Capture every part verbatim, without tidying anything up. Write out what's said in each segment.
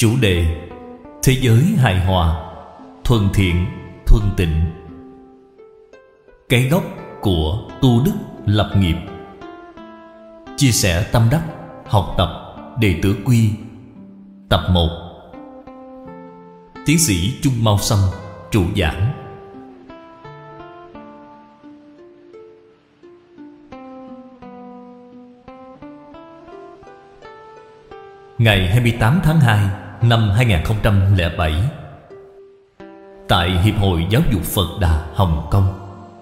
Chủ đề: thế giới hài hòa, thuần thiện, thuần tịnh. Cái gốc của tu đức lập nghiệp. Chia sẻ tâm đắc, học tập Đệ tử Quy. Tập một. Tiến sĩ Chung Mao Sâm trụ giảng. Ngày hai mươi tám tháng hai năm hai nghìn không trăm lẻ bảy, tại Hiệp hội Giáo dục Phật Đà Hồng Kông.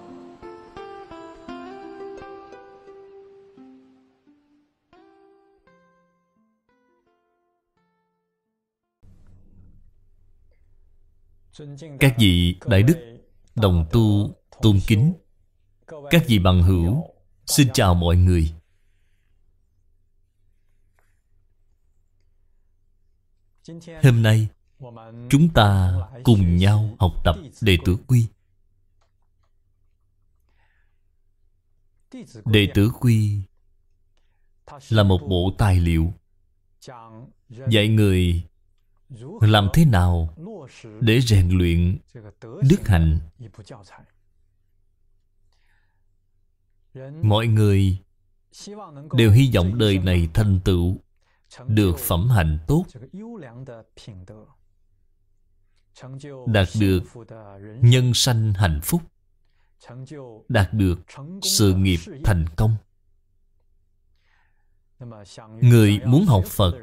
Các vị đại đức, đồng tu, tôn kính, các vị bằng hữu, xin chào mọi người. Hôm nay chúng ta cùng nhau học tập Đệ tử Quy. Đệ tử Quy là một bộ tài liệu dạy người làm thế nào để rèn luyện đức hạnh. Mọi người đều hy vọng đời này thành tựu được phẩm hạnh tốt, đạt được nhân sanh hạnh phúc, đạt được sự nghiệp thành công. Người muốn học Phật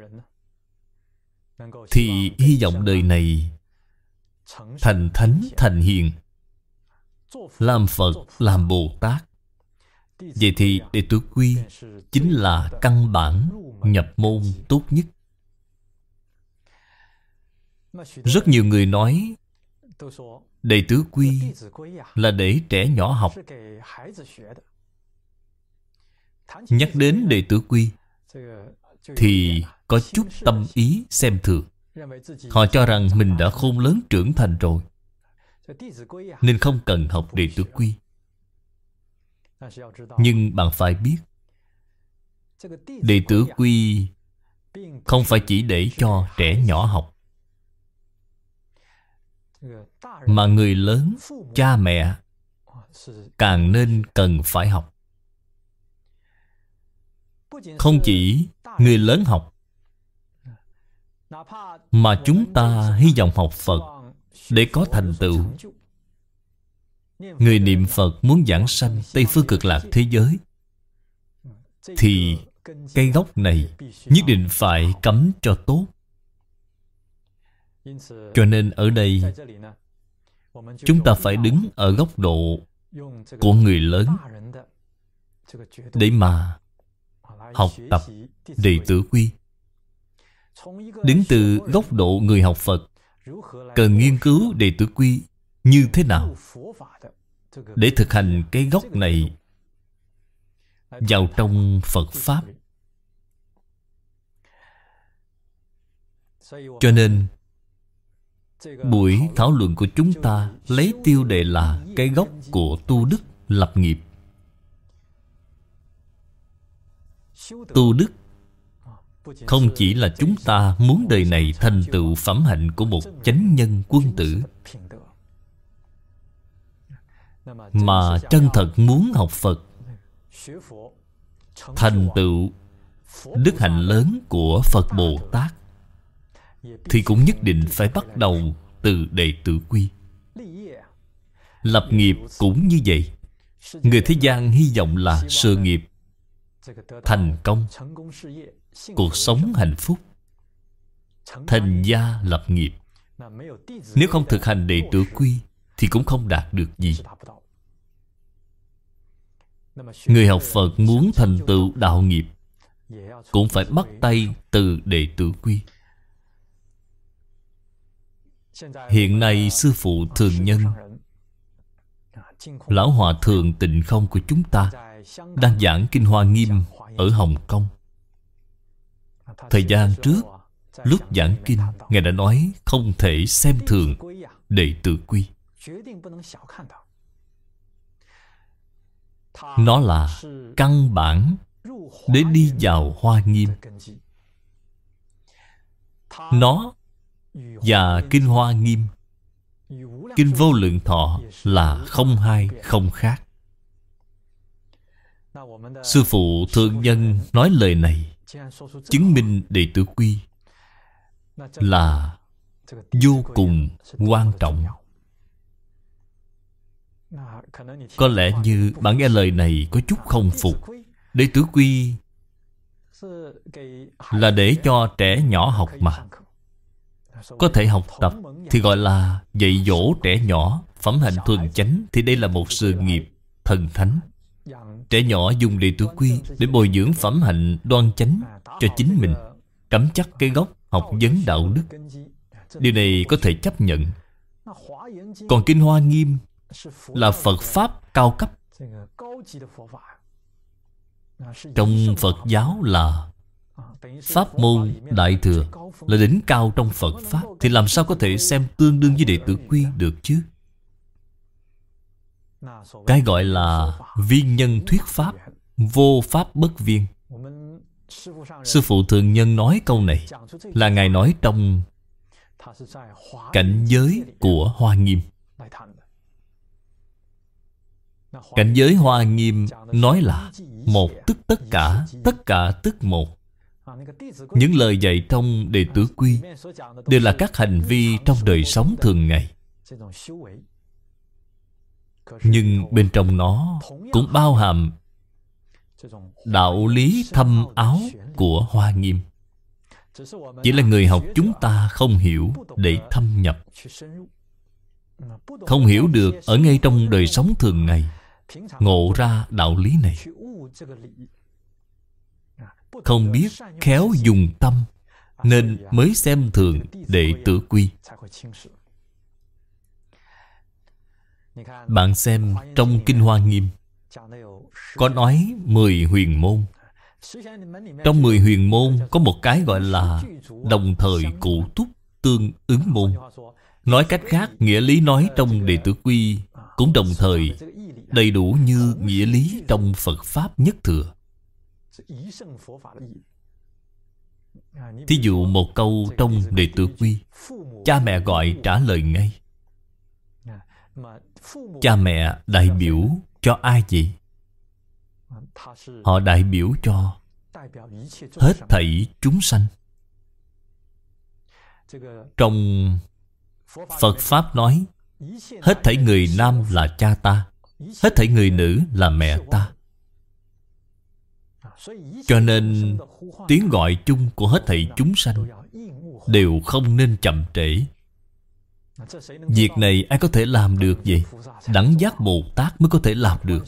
thì hy vọng đời này thành thánh thành hiền, làm Phật, làm Bồ Tát. Vậy thì Đệ tử Quy chính là căn bản nhập môn tốt nhất. Rất nhiều người nói Đệ tử Quy là để trẻ nhỏ học. Nhắc đến Đệ tử Quy thì có chút tâm ý xem thường. Họ cho rằng mình đã khôn lớn trưởng thành rồi, nên không cần học Đệ tử Quy. Nhưng bạn phải biết, Đệ tử Quy không phải chỉ để cho trẻ nhỏ học, mà người lớn, cha mẹ càng nên cần phải học. Không chỉ người lớn học, mà chúng ta hy vọng học Phật để có thành tựu. Người niệm Phật muốn giảng sanh Tây Phương Cực Lạc thế giới, thì cái gốc này nhất định phải cắm cho tốt. Cho nên ở đây chúng ta phải đứng ở góc độ của người lớn để mà học tập Đệ tử Quy. Đứng từ góc độ người học Phật, cần nghiên cứu Đệ tử Quy như thế nào để thực hành cái gốc này vào trong Phật Pháp. Cho nên buổi thảo luận của chúng ta lấy tiêu đề là cái gốc của tu đức lập nghiệp. Tu đức không chỉ là chúng ta muốn đời này thành tựu phẩm hạnh của một chánh nhân quân tử, mà chân thật muốn học Phật, thành tựu đức hạnh lớn của Phật Bồ Tát, thì cũng nhất định phải bắt đầu từ Đệ tử Quy. Lập nghiệp cũng như vậy. Người thế gian hy vọng là sự nghiệp thành công, cuộc sống hạnh phúc, thành gia lập nghiệp. Nếu không thực hành Đệ tử Quy thì cũng không đạt được gì. Người học Phật muốn thành tựu đạo nghiệp cũng phải bắt tay từ Đệ tử Quy. Hiện nay Sư Phụ Thường Nhân, Lão Hòa Thượng Tịnh Không của chúng ta đang giảng Kinh Hoa Nghiêm ở Hồng Kông. Thời gian trước, lúc giảng Kinh, Ngài đã nói không thể xem thường Đệ tử Quy. Nó là căn bản để đi vào Hoa Nghiêm. Nó và Kinh Hoa Nghiêm, Kinh Vô Lượng Thọ là không hai không khác. Sư phụ Thượng Nhân nói lời này chứng minh Đệ Tử Quy là vô cùng quan trọng. Có lẽ như bạn nghe lời này có chút không phục. Đệ Tử Quy là để cho trẻ nhỏ học mà. Có thể học tập thì gọi là dạy dỗ trẻ nhỏ phẩm hạnh thuần chánh, thì đây là một sự nghiệp thần thánh. Trẻ nhỏ dùng Đệ Tử Quy để bồi dưỡng phẩm hạnh đoan chánh cho chính mình, cắm chắc cái gốc học vấn đạo đức. Điều này có thể chấp nhận. Còn Kinh Hoa Nghiêm là Phật Pháp cao cấp. Trong Phật giáo là Pháp môn Đại Thừa, là đỉnh cao trong Phật Pháp, thì làm sao có thể xem tương đương với Đệ Tử Quy được chứ? Cái gọi là viên nhân thuyết Pháp, vô Pháp bất viên. Sư phụ Thượng Nhân nói câu này là Ngài nói trong cảnh giới của Hoa Nghiêm. Cảnh giới Hoa Nghiêm nói là một tức tất cả, tất cả tức một. Những lời dạy trong Đệ Tử Quy đều là các hành vi trong đời sống thường ngày, nhưng bên trong nó cũng bao hàm đạo lý thâm áo của Hoa Nghiêm. Chỉ là người học chúng ta không hiểu để thâm nhập, không hiểu được ở ngay trong đời sống thường ngày, ngộ ra đạo lý này, không biết khéo dùng tâm, nên mới xem thường Đệ Tử Quy. Bạn xem trong Kinh Hoa Nghiêm có nói mười huyền môn. Trong mười huyền môn có một cái gọi là đồng thời cụ túc tương ứng môn. Nói cách khác, nghĩa lý nói trong Đệ Tử Quy cũng đồng thời đầy đủ như nghĩa lý trong Phật Pháp nhất thừa. Thí dụ một câu trong Đệ Tử Quy, cha mẹ gọi trả lời ngay. Cha mẹ đại biểu cho ai vậy? Họ đại biểu cho hết thảy chúng sanh. Trong Phật Pháp nói, hết thảy người nam là cha ta, hết thảy người nữ là mẹ ta. Cho nên tiếng gọi chung của hết thảy chúng sanh đều không nên chậm trễ. Việc này ai có thể làm được vậy? Đẳng giác Bồ Tát mới có thể làm được.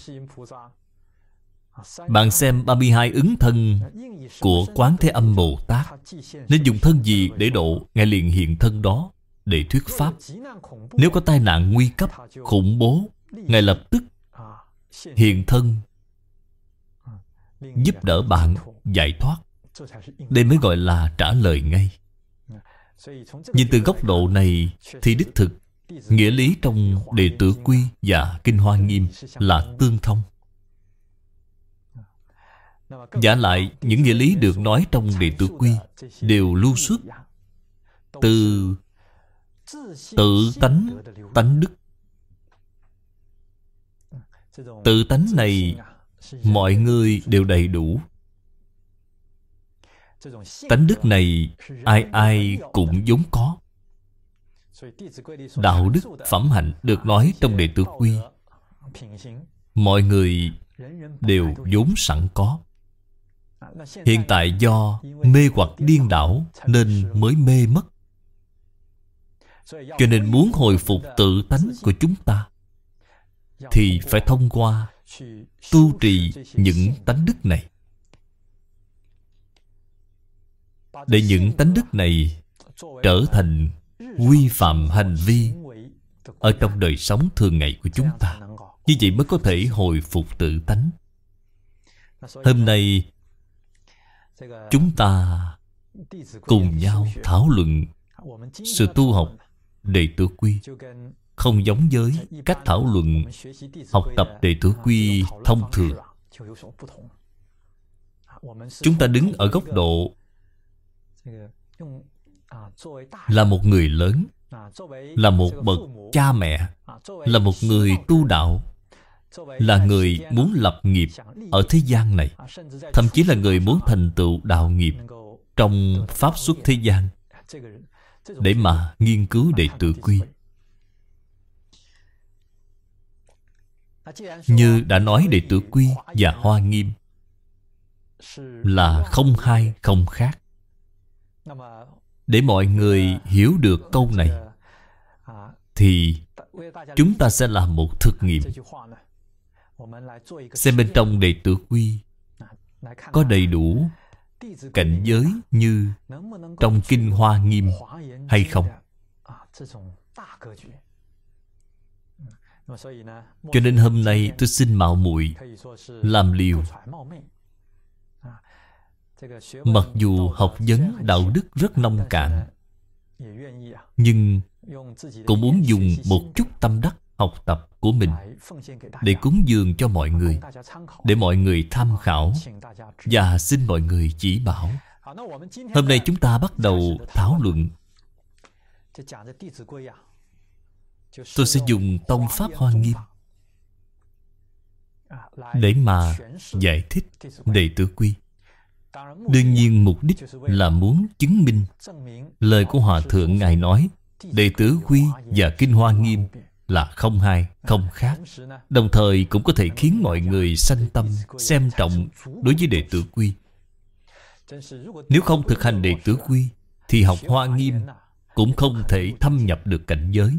Bạn xem ba mươi hai ứng thân của Quán Thế Âm Bồ Tát, nên dùng thân gì để độ, Ngài liền hiện thân đó để thuyết Pháp. Nếu có tai nạn nguy cấp, khủng bố, Ngài lập tức hiện thân giúp đỡ bạn giải thoát. Đây mới gọi là trả lời ngay. Nhìn từ góc độ này thì đích thực nghĩa lý trong Đệ Tử Quy và Kinh Hoa Nghiêm là tương thông. Giả lại, những nghĩa lý được nói trong Đệ Tử Quy đều lưu xuất từ tự tánh, tánh đức. Tự tánh này mọi người đều đầy đủ. Tánh đức này ai ai cũng vốn có. Đạo đức phẩm hạnh được nói trong Đệ Tử Quy, mọi người đều vốn sẵn có. Hiện tại do mê hoặc điên đảo nên mới mê mất. Cho nên muốn hồi phục tự tánh của chúng ta thì phải thông qua tu trì những tánh đức này, để những tánh đức này trở thành quy phạm hành vi ở trong đời sống thường ngày của chúng ta. Như vậy mới có thể hồi phục tự tánh. Hôm nay chúng ta cùng nhau thảo luận sự tu học Đệ Tử Quy, không giống với cách thảo luận học tập Đệ Tử Quy thông thường. Chúng ta đứng ở góc độ là một người lớn, là một bậc cha mẹ, là một người tu đạo, là người muốn lập nghiệp ở thế gian này, thậm chí là người muốn thành tựu đạo nghiệp trong pháp xuất thế gian, để mà nghiên cứu Đệ Tử Quy. Như đã nói, Đệ Tử Quy và Hoa Nghiêm là không hai không khác. Để mọi người hiểu được câu này thì chúng ta sẽ làm một thực nghiệm. Xem bên trong Đệ Tử Quy có đầy đủ cảnh giới như trong Kinh Hoa Nghiêm hay không. Cho nên hôm nay tôi xin mạo muội làm liều. Mặc dù học vấn đạo đức rất nông cạn, nhưng cũng muốn dùng một chút tâm đắc học tập của mình để cúng dường cho mọi người, để mọi người tham khảo, và xin mọi người chỉ bảo. Hôm nay chúng ta bắt đầu thảo luận. Tôi sẽ dùng tông pháp Hoa Nghiêm để mà giải thích Đệ Tử Quy. Đương nhiên mục đích là muốn chứng minh lời của Hòa Thượng Ngài nói Đệ Tử Quy và Kinh Hoa Nghiêm là không hai không khác. Đồng thời cũng có thể khiến mọi người sanh tâm xem trọng đối với Đệ Tử Quy. Nếu không thực hành Đệ Tử Quy thì học Hoa Nghiêm cũng không thể thâm nhập được cảnh giới.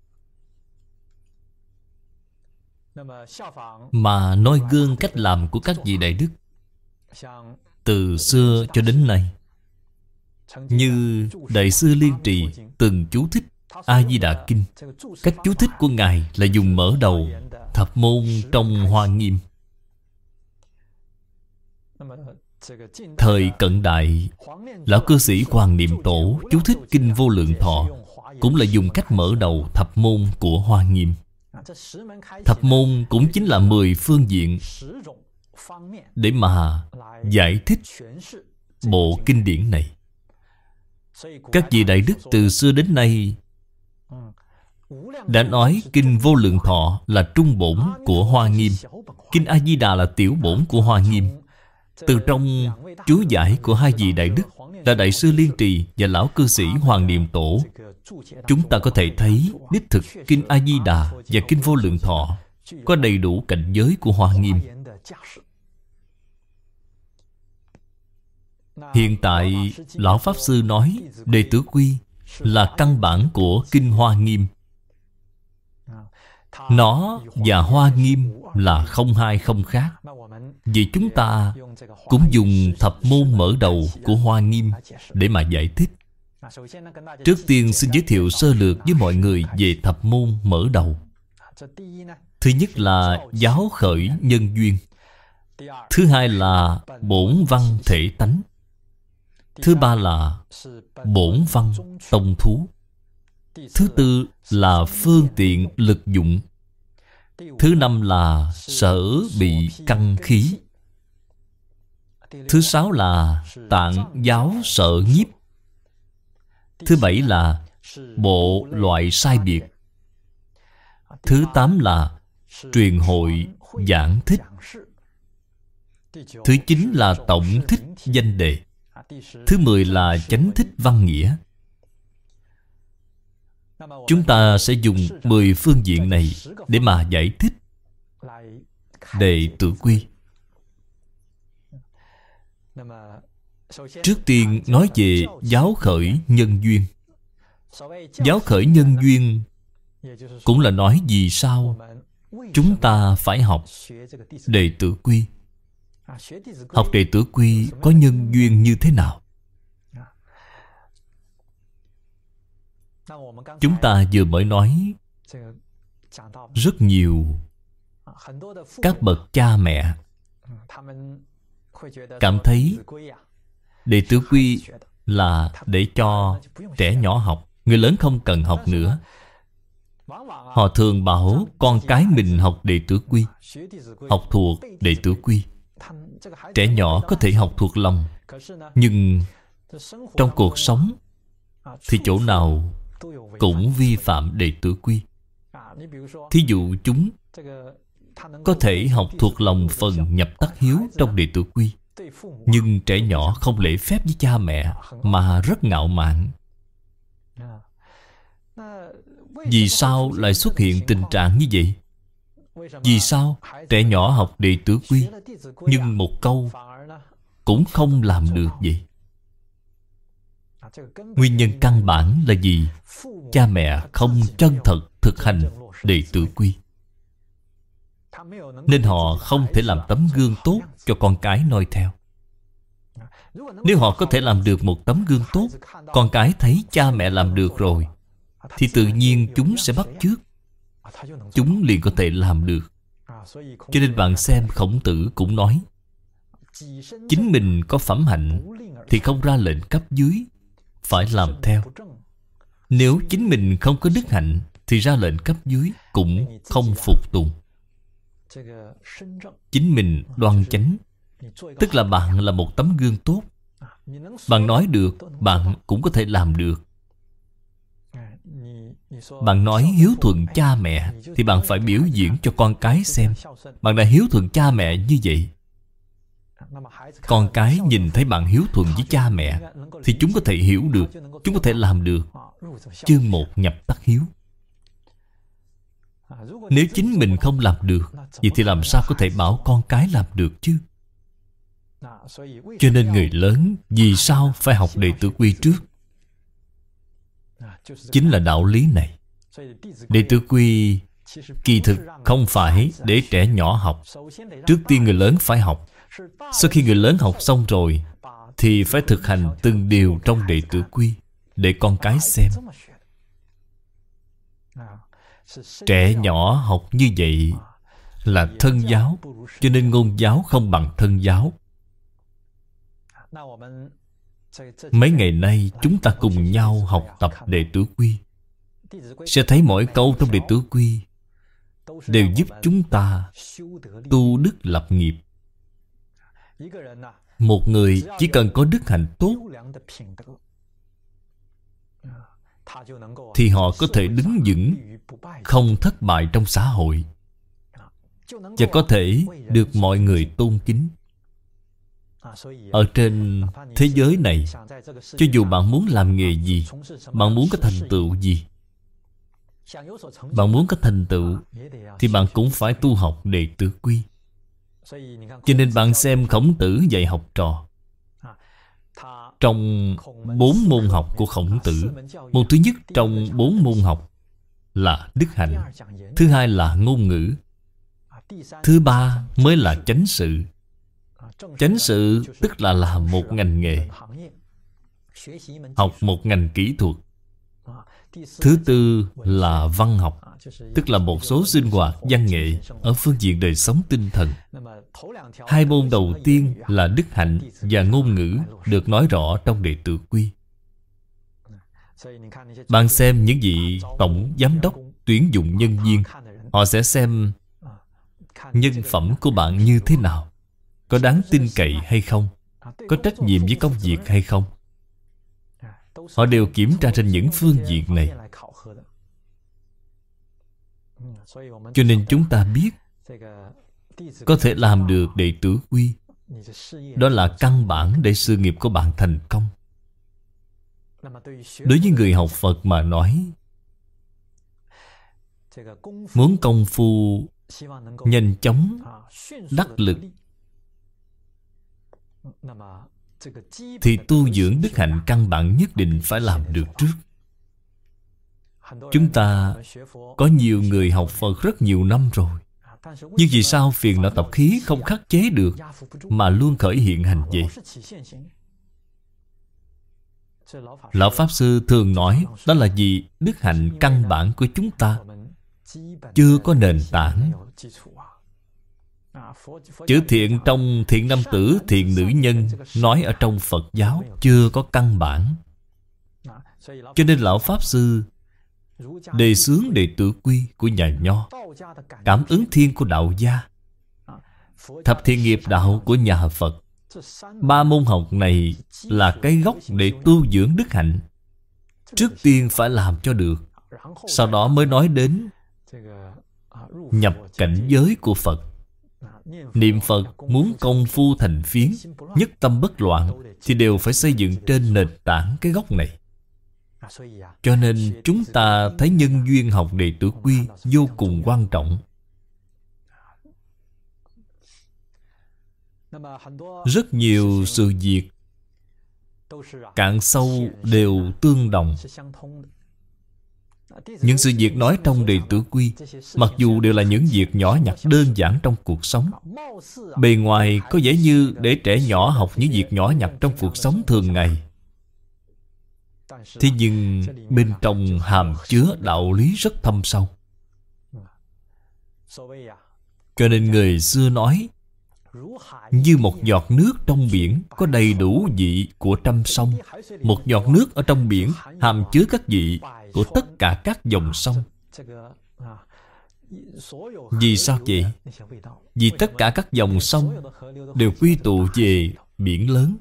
Mà noi gương cách làm của các vị đại đức từ xưa cho đến nay, như Đại sư Liên Trì từng chú thích A Di Đà Kinh. Cách chú thích của Ngài là dùng mở đầu thập môn trong Hoa Nghiêm. Thời cận đại, lão cư sĩ Hoàng Niệm Tổ chú thích Kinh Vô Lượng Thọ cũng là dùng cách mở đầu thập môn của Hoa Nghiêm. Thập môn cũng chính là mười phương diện để mà giải thích bộ kinh điển này. Các vị đại đức từ xưa đến nay đã nói Kinh Vô Lượng Thọ là trung bổn của Hoa Nghiêm, Kinh A Di Đà là tiểu bổn của Hoa Nghiêm. Từ trong chú giải của hai vị đại đức là Đại sư Liên Trì và lão cư sĩ Hoàng Niệm Tổ, chúng ta có thể thấy đích thực Kinh A Di Đà và Kinh Vô Lượng Thọ có đầy đủ cảnh giới của Hoa Nghiêm. Hiện tại lão Pháp Sư nói Đệ Tử Quy là căn bản của Kinh Hoa Nghiêm. Nó và Hoa Nghiêm là không hai không khác. Vì chúng ta cũng dùng thập môn mở đầu của Hoa Nghiêm để mà giải thích. Trước tiên xin giới thiệu sơ lược với mọi người về thập môn mở đầu. Thứ nhất là giáo khởi nhân duyên. Thứ hai là bổn văn thể tánh. Thứ ba là bổn văn tông thú. Thứ tư là phương tiện lực dụng. Thứ năm là sở bị căn khí. Thứ sáu là tạng giáo sở nhiếp. Thứ bảy là bộ loại sai biệt. Thứ tám là truyền hội giảng thích. Thứ chín là tổng thích danh đề. Thứ mười là chánh thích văn nghĩa. Chúng ta sẽ dùng mười phương diện này để mà giải thích Đệ Tử Quy. Trước tiên nói về giáo khởi nhân duyên. Giáo khởi nhân duyên cũng là nói vì sao chúng ta phải học Đệ Tử Quy. Học Đệ Tử Quy có nhân duyên như thế nào? Chúng ta vừa mới nói rất nhiều các bậc cha mẹ cảm thấy Đệ Tử Quy là để cho trẻ nhỏ học, người lớn không cần học nữa. Họ thường bảo con cái mình học Đệ Tử Quy, học thuộc Đệ Tử Quy. Trẻ nhỏ có thể học thuộc lòng, nhưng trong cuộc sống thì chỗ nào cũng vi phạm đệ tử quy. Thí dụ chúng có thể học thuộc lòng phần nhập tắc hiếu trong đệ tử quy, nhưng trẻ nhỏ không lễ phép với cha mẹ mà rất ngạo mạn. Vì sao lại xuất hiện tình trạng như vậy? Vì sao trẻ nhỏ học đệ tử quy nhưng một câu cũng không làm được vậy? Nguyên nhân căn bản là gì? Cha mẹ không chân thật thực hành đệ tử quy, nên họ không thể làm tấm gương tốt cho con cái noi theo. Nếu họ có thể làm được một tấm gương tốt, con cái thấy cha mẹ làm được rồi, thì tự nhiên chúng sẽ bắt chước, chúng liền có thể làm được. Cho nên bạn xem Khổng Tử cũng nói, chính mình có phẩm hạnh thì không ra lệnh cấp dưới phải làm theo. Nếu chính mình không có đức hạnh thì ra lệnh cấp dưới cũng không phục tùng. Chính mình đoan chánh, tức là bạn là một tấm gương tốt. Bạn nói được, bạn cũng có thể làm được. Bạn nói hiếu thuận cha mẹ thì bạn phải biểu diễn cho con cái xem bạn đã hiếu thuận cha mẹ như vậy. Con cái nhìn thấy bạn hiếu thuận với cha mẹ thì chúng có thể hiểu được, chúng có thể làm được. Chương một nhập tắc hiếu. Nếu chính mình không làm được, vậy thì làm sao có thể bảo con cái làm được chứ? Cho nên người lớn vì sao phải học đệ tử quy trước? Chính là đạo lý này. Đệ tử quy kỳ thực không phải để trẻ nhỏ học. Trước tiên người lớn phải học. Sau khi người lớn học xong rồi thì phải thực hành từng điều trong đệ tử quy để con cái xem. Trẻ nhỏ học như vậy là thân giáo, cho nên ngôn giáo không bằng thân giáo. Mấy ngày nay chúng ta cùng nhau học tập đệ tử quy, sẽ thấy mỗi câu trong đệ tử quy đều giúp chúng ta tu đức lập nghiệp. Một người chỉ cần có đức hạnh tốt thì họ có thể đứng vững, không thất bại trong xã hội, và có thể được mọi người tôn kính. Ở trên thế giới này, cho dù bạn muốn làm nghề gì, bạn muốn có thành tựu gì, bạn muốn có thành tựu thì bạn cũng phải tu học đệ tử quy. Cho nên bạn xem Khổng Tử dạy học trò. Trong bốn môn học của Khổng Tử, môn thứ nhất trong bốn môn học là đức hạnh, thứ hai là ngôn ngữ, thứ ba mới là chánh sự. Chánh sự tức là làm một ngành nghề, học một ngành kỹ thuật. Thứ tư là văn học, tức là một số sinh hoạt văn nghệ ở phương diện đời sống tinh thần. Hai môn đầu tiên là đức hạnh và ngôn ngữ được nói rõ trong đệ tử quy. Bạn xem những vị tổng giám đốc tuyển dụng nhân viên, họ sẽ xem nhân phẩm của bạn như thế nào, có đáng tin cậy hay không, có trách nhiệm với công việc hay không. Họ đều kiểm tra trên những phương diện này. Cho nên chúng ta biết có thể làm được đệ tử quy, đó là căn bản để sự nghiệp của bạn thành công. Đối với người học Phật mà nói, muốn công phu nhanh chóng đắc lực thì tu dưỡng đức hạnh căn bản nhất định phải làm được trước. Chúng ta có nhiều người học Phật rất nhiều năm rồi, nhưng vì sao phiền não tập khí không khắc chế được mà luôn khởi hiện hành vậy? Lão Pháp Sư thường nói đó là vì đức hạnh căn bản của chúng ta chưa có nền tảng. Chữ thiện trong thiện nam tử, thiện nữ nhân nói ở trong Phật giáo chưa có căn bản. Cho nên Lão Pháp Sư đề xướng đệ tử quy của nhà Nho, cảm ứng thiên của đạo gia, thập thiện nghiệp đạo của nhà Phật. Ba môn học này là cái gốc để tu dưỡng đức hạnh. Trước tiên phải làm cho được, sau đó mới nói đến nhập cảnh giới của Phật. Niệm Phật muốn công phu thành phiến, nhất tâm bất loạn, thì đều phải xây dựng trên nền tảng cái gốc này. Cho nên chúng ta thấy nhân duyên học đệ tử quy vô cùng quan trọng. Rất nhiều sự việc cạn sâu đều tương đồng. Những sự việc nói trong đệ tử quy, mặc dù đều là những việc nhỏ nhặt đơn giản trong cuộc sống, bề ngoài có vẻ như để trẻ nhỏ học những việc nhỏ nhặt trong cuộc sống thường ngày, thế nhưng bên trong hàm chứa đạo lý rất thâm sâu. Cho nên người xưa nói, như một giọt nước trong biển có đầy đủ vị của trăm sông. Một giọt nước ở trong biển hàm chứa các vị của tất cả các dòng sông. Vì sao vậy? Vì tất cả các dòng sông đều quy tụ về biển lớn.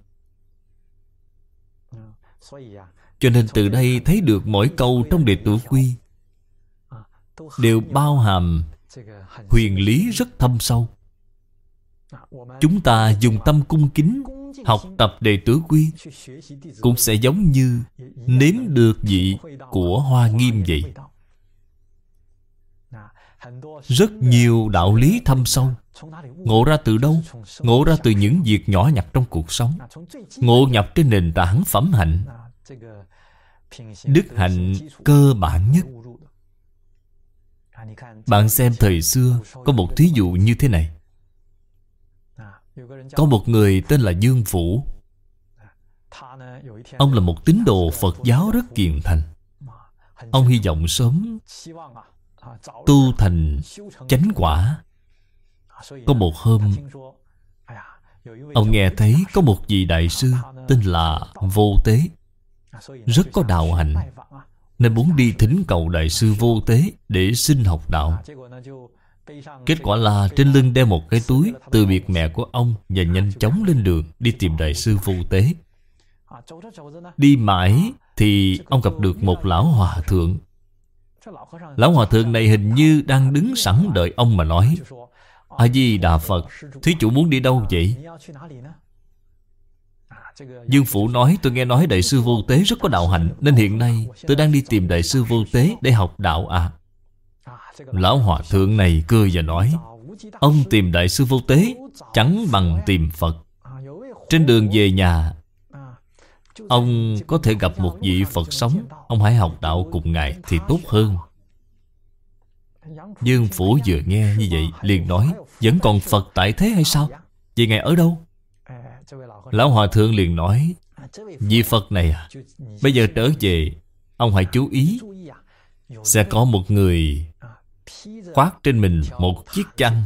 Cho nên từ đây thấy được mỗi câu trong đệ tử quy đều bao hàm huyền lý rất thâm sâu. Chúng ta dùng tâm cung kính học tập đệ tử quy, cũng sẽ giống như nếm được vị của Hoa Nghiêm vậy. Rất nhiều đạo lý thâm sâu. Ngộ ra từ đâu? Ngộ ra từ những việc nhỏ nhặt trong cuộc sống. Ngộ nhập trên nền tảng phẩm hạnh, đức hạnh cơ bản nhất. Bạn xem thời xưa có một thí dụ như thế này. Có một người tên là Dương Phủ. Ông là một tín đồ Phật giáo rất kiền thành. Ông hy vọng sớm tu thành chánh quả. Có một hôm, ông nghe thấy có một vị đại sư tên là Vô Tế, rất có đạo hạnh, nên muốn đi thỉnh cầu đại sư Vô Tế để xin học đạo. Kết quả là trên lưng đeo một cái túi, từ biệt mẹ của ông và nhanh chóng lên đường đi tìm đại sư Vô Tế. Đi mãi thì ông gặp được một lão hòa thượng. Lão hòa thượng này hình như đang đứng sẵn đợi ông mà nói: A Di Đà Phật, thí chủ muốn đi đâu vậy? Dương Phủ nói: tôi nghe nói đại sư Vô Tế rất có đạo hạnh, nên hiện nay tôi đang đi tìm đại sư Vô Tế để học đạo à. Lão hòa thượng này cười và nói: ông tìm đại sư Vô Tế chẳng bằng tìm Phật. Trên đường về nhà, ông có thể gặp một vị Phật sống, ông hãy học đạo cùng ngài thì tốt hơn. Dương Phủ vừa nghe như vậy liền nói: vẫn còn Phật tại thế hay sao? Vậy ngài ở đâu? Lão hòa thượng liền nói: vị Phật này à, bây giờ trở về, ông hãy chú ý, sẽ có một người khoác trên mình một chiếc chăn,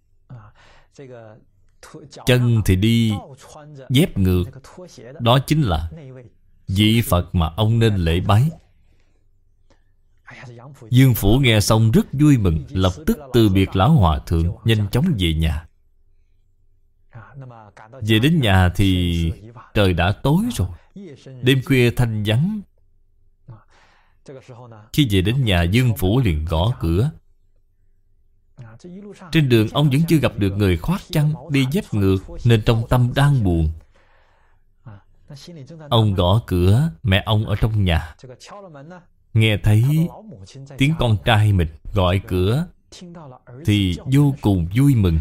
chân thì đi dép ngược, đó chính là vị Phật mà ông nên lễ bái. Dương Phủ nghe xong rất vui mừng, lập tức từ biệt lão hòa thượng, nhanh chóng về nhà. Về đến nhà thì trời đã tối rồi, đêm khuya thanh vắng. Khi về đến nhà, Dương Phủ liền gõ cửa. Trên đường ông vẫn chưa gặp được người khoác chăn, đi dép ngược, nên trong tâm đang buồn. Ông gõ cửa, mẹ ông ở trong nhà nghe thấy tiếng con trai mình gọi cửa thì vô cùng vui mừng.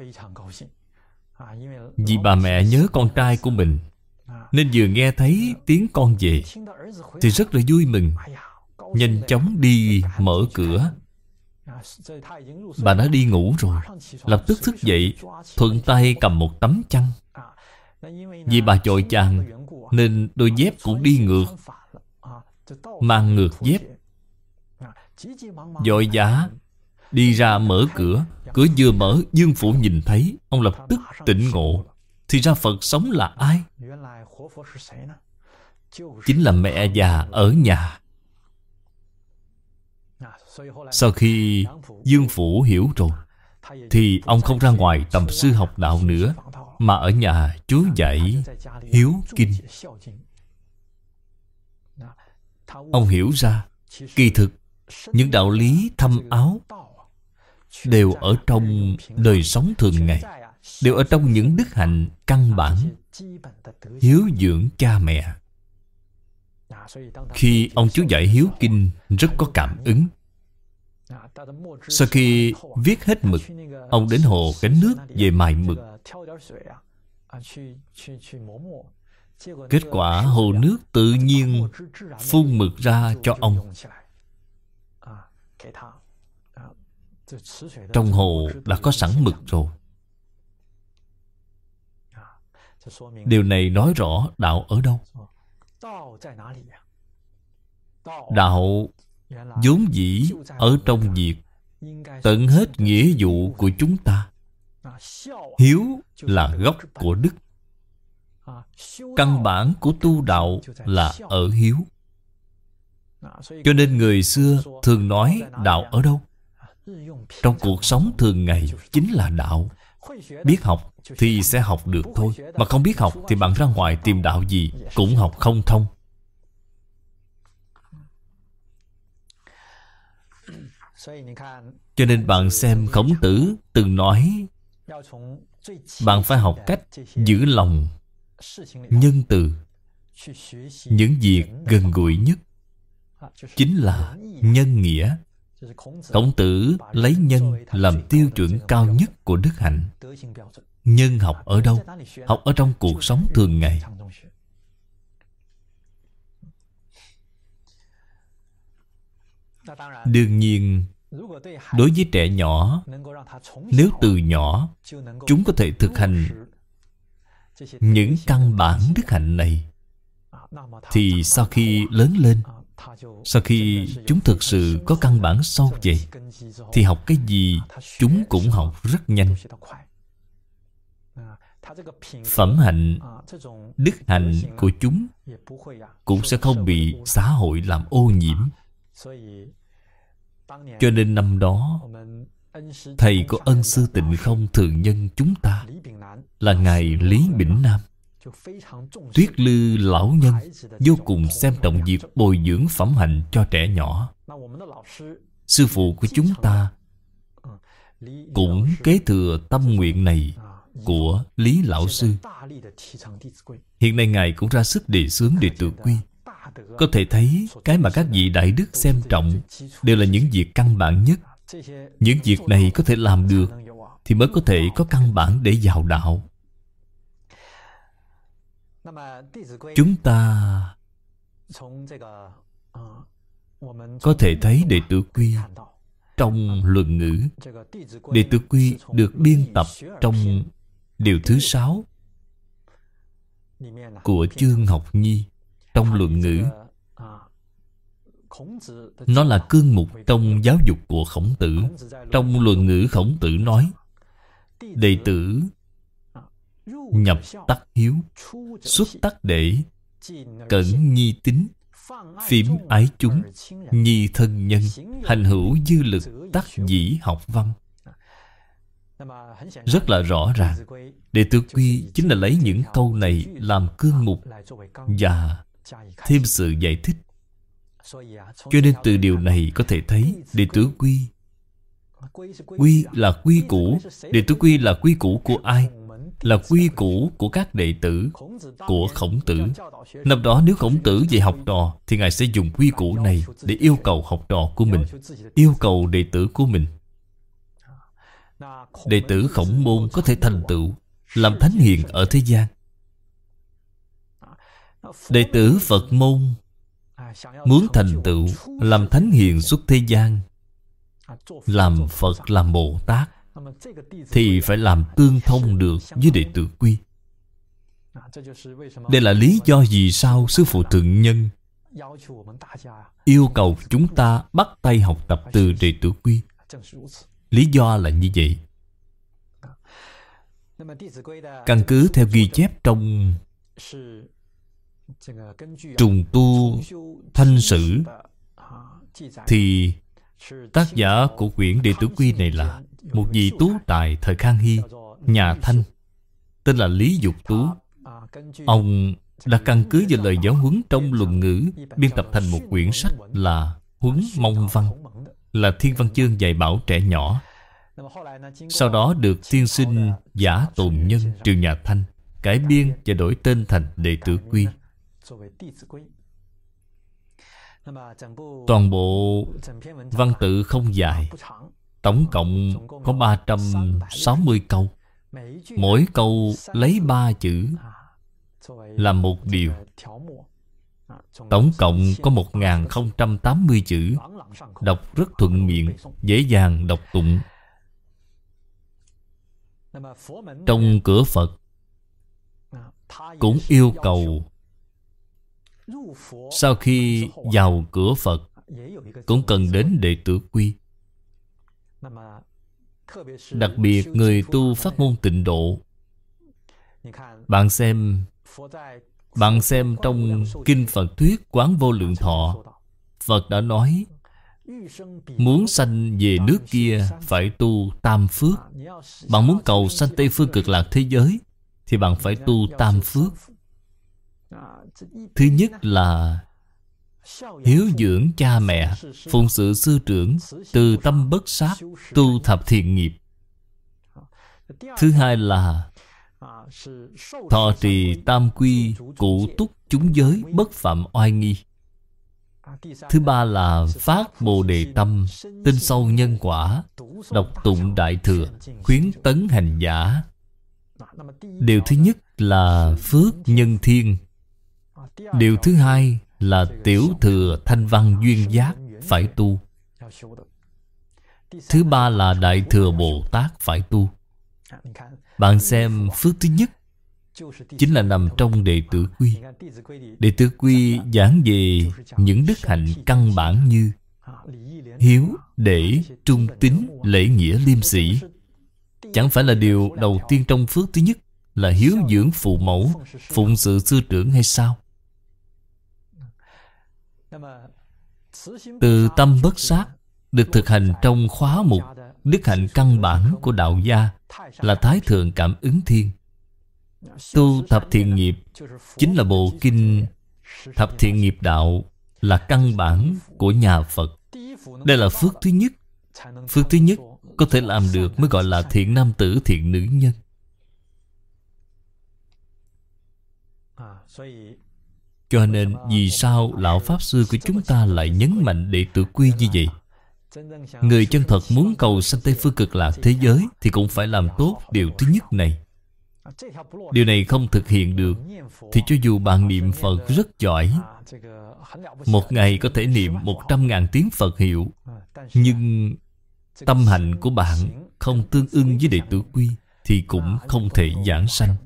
Vì bà mẹ nhớ con trai của mình, nên vừa nghe thấy tiếng con về thì rất là vui mừng, nhanh chóng đi mở cửa. Bà đã đi ngủ rồi, lập tức thức dậy, thuận tay cầm một tấm chăn. Vì bà vội vàng nên đôi dép cũng đi ngược, mang ngược dép. Vội vã đi ra mở cửa. Cửa vừa mở, Dương Phủ nhìn thấy, ông lập tức tỉnh ngộ. Thì ra Phật sống là ai? Chính là mẹ già ở nhà. Sau khi Dương Phủ hiểu rồi, thì ông không ra ngoài tầm sư học đạo nữa, mà ở nhà chú dạy hiếu kinh. ông hiểu ra kỳ thực những đạo lý thâm áo đều ở trong đời sống thường ngày, đều ở trong những đức hạnh căn bản, hiếu dưỡng cha mẹ. Khi ông chú giải hiếu kinh rất có cảm ứng. Sau khi viết hết mực, ông đến hồ gánh nước về mài mực. Kết quả hồ nước tự nhiên phun mực ra cho ông. Trong hồ đã có sẵn mực rồi. Điều này nói rõ đạo ở đâu? Đạo vốn dĩ ở trong việc tận hết nghĩa vụ của chúng ta. Hiếu là gốc của đức. Căn bản của tu đạo là ở hiếu. Cho nên người xưa thường nói đạo ở đâu? Trong cuộc sống thường ngày chính là đạo. Biết học thì sẽ học được thôi, mà không biết học thì bạn ra ngoài tìm đạo gì cũng học không thông. Cho nên bạn xem Khổng Tử từng nói bạn phải học cách giữ lòng nhân từ. Những việc gần gũi nhất chính là nhân nghĩa. Khổng Tử lấy nhân làm tiêu chuẩn cao nhất của đức hạnh. Nhân học ở đâu? Học ở trong cuộc sống thường ngày. Đương nhiên, đối với trẻ nhỏ, nếu từ nhỏ chúng có thể thực hành những căn bản đức hạnh này, thì sau khi lớn lên, sau khi chúng thực sự có căn bản sâu dày, thì học cái gì chúng cũng học rất nhanh. Phẩm hạnh, đức hạnh của chúng cũng sẽ không bị xã hội làm ô nhiễm. Cho nên năm đó, thầy của Ân Sư Tịnh Không Thường Nhân chúng ta là Ngài Lý Bỉnh Nam. Tuyết Lư lão nhân vô cùng xem trọng việc bồi dưỡng phẩm hạnh cho trẻ nhỏ. Sư phụ của chúng ta cũng kế thừa tâm nguyện này của Lý Lão Sư. Hiện nay Ngài cũng ra sức đề xướng đệ tử quy. Có thể thấy cái mà các vị đại đức xem trọng đều là những việc căn bản nhất. Những việc này có thể làm được thì mới có thể có căn bản để vào đạo. Chúng ta có thể thấy đệ tử quy trong Luận Ngữ. Đệ tử quy được biên tập trong điều thứ sáu của chương Học Nhi. Trong Luận Ngữ, nó là cương mục trong giáo dục của Khổng Tử. Trong Luận Ngữ, Khổng Tử nói: đệ tử nhập tắc hiếu, xuất tắc đệ, cẩn nhi tín, phím ái chúng, nhi thân nhân, hành hữu dư lực, tắc dĩ học văn. Rất là rõ ràng, đệ tử quy chính là lấy những câu này làm cương mục và thêm sự giải thích. Cho nên từ điều này có thể thấy đệ tử quy, quy là quy củ. Đệ tử quy là quy củ của ai? Là quy củ của các đệ tử của Khổng Tử. Năm đó nếu Khổng Tử dạy học trò thì Ngài sẽ dùng quy củ này để yêu cầu học trò của mình, yêu cầu đệ tử của mình. Đệ tử Khổng Môn có thể thành tựu làm thánh hiền ở thế gian. Đệ tử Phật Môn muốn thành tựu làm thánh hiền xuất thế gian, làm Phật, làm Bồ Tát, thì phải làm tương thông được với đệ tử quy. Đây là lý do vì sao Sư Phụ Thượng Nhân yêu cầu chúng ta bắt tay học tập từ đệ tử quy. Lý do là như vậy. Căn cứ theo ghi chép trong Trùng Tu Thanh Sử, thì tác giả của quyển đệ tử quy này là một vị tú tài thời Khang Hy, nhà Thanh, tên là Lý Dục Tú. Ông đã căn cứ vào lời giáo huấn trong luận ngữ, biên tập thành một quyển sách là Huấn Mông Văn, là thiên văn chương dạy bảo trẻ nhỏ. Sau đó được tiên sinh Giả Tồn Nhân triều nhà Thanh cải biên và đổi tên thành Đệ Tử Quy. Toàn bộ văn tự không dài, tổng cộng có ba trăm sáu mươi câu. Mỗi câu lấy ba chữ làm một điều. Tổng cộng có một nghìn không trăm tám mươi chữ. Đọc rất thuận miệng, dễ dàng đọc tụng. Trong cửa Phật cũng yêu cầu sau khi vào cửa Phật cũng cần đến Đệ Tử Quy. Đặc biệt người tu pháp môn Tịnh Độ, Bạn xem Bạn xem trong Kinh Phật Thuyết Quán Vô Lượng Thọ, Phật đã nói muốn sanh về nước kia phải tu tam phước. Bạn muốn cầu sanh Tây Phương Cực Lạc thế giới thì bạn phải tu tam phước. Thứ nhất là hiếu dưỡng cha mẹ, phụng sự sư trưởng, từ tâm bất sát, tu thập thiện nghiệp. Thứ hai là thọ trì tam quy, cụ túc chúng giới, bất phạm oai nghi. Thứ ba là phát Bồ Đề tâm, tin sâu nhân quả, đọc tụng Đại Thừa, khuyến tấn hành giả. Điều thứ nhất là phước nhân thiên. Điều thứ hai là tiểu thừa thanh văn duyên giác phải tu. Thứ ba là Đại Thừa Bồ Tát phải tu. Bạn xem phước thứ nhất chính là nằm trong Đệ Tử Quy. Đệ Tử Quy giảng về những đức hạnh căn bản như hiếu, để, trung tín, lễ nghĩa, liêm sĩ. Chẳng phải là điều đầu tiên trong phước thứ nhất là hiếu dưỡng phụ mẫu, phụng sự sư trưởng hay sao? Từ tâm bất sát được thực hành trong khóa mục đức hạnh căn bản của đạo gia là Thái Thượng Cảm Ứng Thiên. Tu thập thiện nghiệp chính là bộ kinh Thập Thiện Nghiệp Đạo, là căn bản của nhà Phật. Đây là phước thứ nhất. Phước thứ nhất có thể làm được mới gọi là thiện nam tử, thiện nữ nhân. Cho nên vì sao Lão Pháp Sư của chúng ta lại nhấn mạnh Đệ Tử Quy như vậy? Người chân thật muốn cầu sanh Tây Phương Cực Lạc thế giới thì cũng phải làm tốt điều thứ nhất này. Điều này không thực hiện được thì cho dù bạn niệm Phật rất giỏi, một ngày có thể niệm một trăm ngàn tiếng Phật hiệu, nhưng tâm hạnh của bạn không tương ưng với Đệ Tử Quy thì cũng không thể giảng sanh.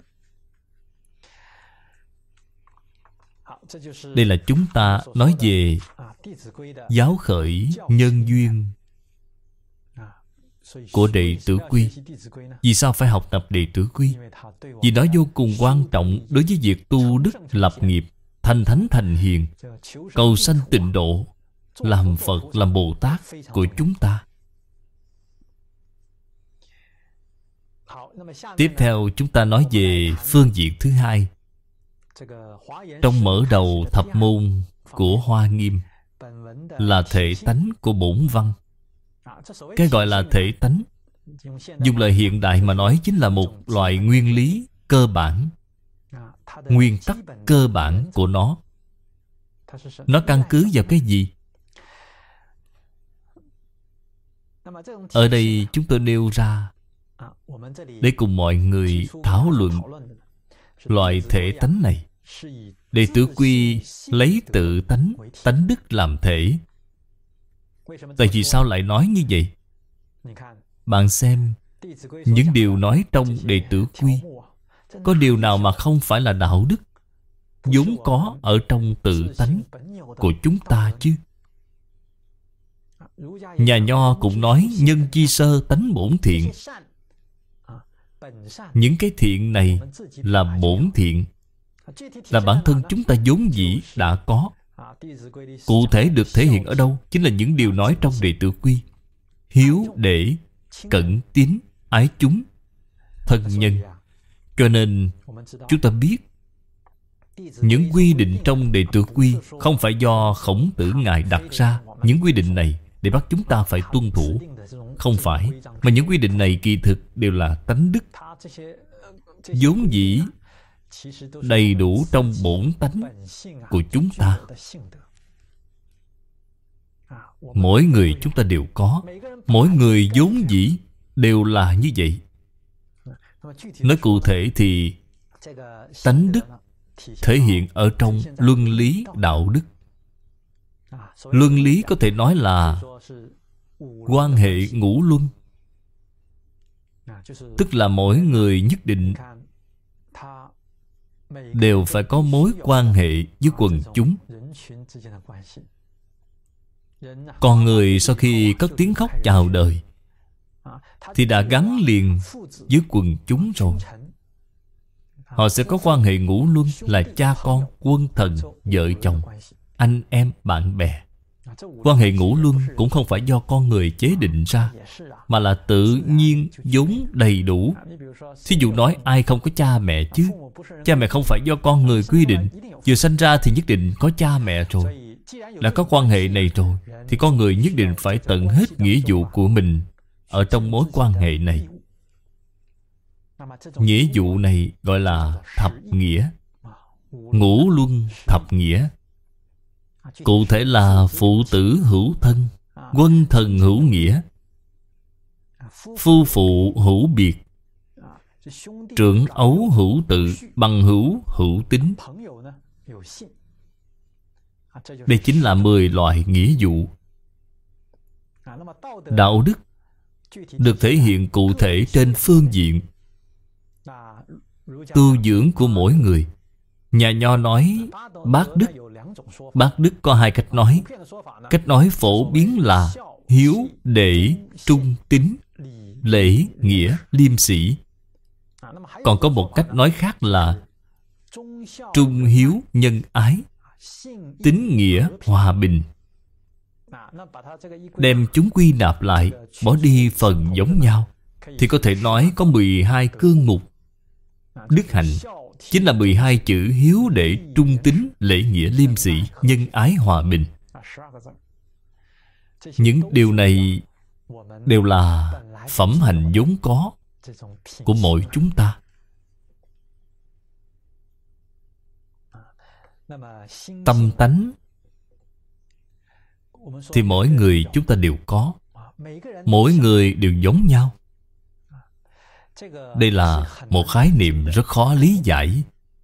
Đây là chúng ta nói về giáo khởi nhân duyên của Đệ Tử Quy. Vì sao phải học tập Đệ Tử Quy? Vì nó vô cùng quan trọng đối với việc tu đức lập nghiệp, thành thánh thành hiền, cầu sanh tịnh độ, làm Phật, làm Bồ Tát của chúng ta. Tiếp theo chúng ta nói về phương diện thứ hai. Trong mở đầu thập môn của Hoa Nghiêm là thể tánh của bổn văn. Cái gọi là thể tánh, dùng lời hiện đại mà nói chính là một loại nguyên lý cơ bản, nguyên tắc cơ bản của nó. Nó căn cứ vào cái gì? Ở đây chúng tôi nêu ra để cùng mọi người thảo luận loại thể tánh này. Đệ Tử Quy lấy tự tánh, tánh đức làm thể. Tại vì sao lại nói như vậy? Bạn xem những điều nói trong Đệ Tử Quy, có điều nào mà không phải là đạo đức vốn có ở trong tự tánh của chúng ta chứ? Nhà Nho cũng nói nhân chi sơ tánh bổn thiện. Những cái thiện này là bổn thiện, là bản thân chúng ta vốn dĩ đã có. Cụ thể được thể hiện ở đâu? Chính là những điều nói trong Đệ Tử Quy: hiếu, để, cẩn, tín, ái chúng, thân nhân. Cho nên chúng ta biết Những quy định trong Đệ Tử Quy không phải do Khổng Tử Ngài đặt ra. Những quy định này để bắt chúng ta phải tuân thủ. Không phải. Mà những quy định này kỳ thực đều là tánh đức, vốn dĩ đầy đủ trong bổn tánh của chúng ta. Mỗi người chúng ta đều có. Mỗi người vốn dĩ đều là như vậy. Nói cụ thể thì tánh đức thể hiện ở trong luân lý đạo đức. Luân lý có thể nói là quan hệ ngũ luân. Tức là mỗi người nhất định đều phải có mối quan hệ với quần chúng. Con người sau khi cất tiếng khóc chào đời thì đã gắn liền với quần chúng rồi. Họ sẽ có quan hệ ngũ luân là cha con, quân thần, vợ chồng, anh em, bạn bè. Quan hệ ngũ luân cũng không phải do con người chế định ra, mà là tự nhiên vốn đầy đủ. Thí dụ nói ai không có cha mẹ chứ? Cha mẹ không phải do con người quy định. Vừa sanh ra thì nhất định có cha mẹ rồi. Đã có quan hệ này rồi thì con người nhất định phải tận hết nghĩa vụ của mình ở trong mối quan hệ này. Nghĩa vụ này gọi là thập nghĩa. Ngũ luân thập nghĩa. Cụ thể là phụ tử hữu thân, quân thần hữu nghĩa, phu phụ hữu biệt, trưởng ấu hữu tự, bằng hữu hữu tín. Đây chính là mười loại nghĩa vụ. Đạo đức được thể hiện cụ thể trên phương diện tu dưỡng của mỗi người. Nhà Nho nói bác đức. Bác đức có hai cách nói. Cách nói phổ biến là hiếu, đệ, trung, tín, lễ, nghĩa, liêm sĩ. Còn có một cách nói khác là trung hiếu, nhân ái, tín nghĩa, hòa bình. Đem chúng quy nạp lại, bỏ đi phần giống nhau, thì có thể nói có mười hai cương mục. Đức hạnh chính là mười hai chữ hiếu, đệ, trung, tín, lễ, nghĩa, liêm sĩ, nhân ái, hòa bình. Những điều này đều là phẩm hạnh vốn có của mỗi chúng ta. Tâm tánh thì mỗi người chúng ta đều có. Mỗi người đều giống nhau. Đây là một khái niệm rất khó lý giải.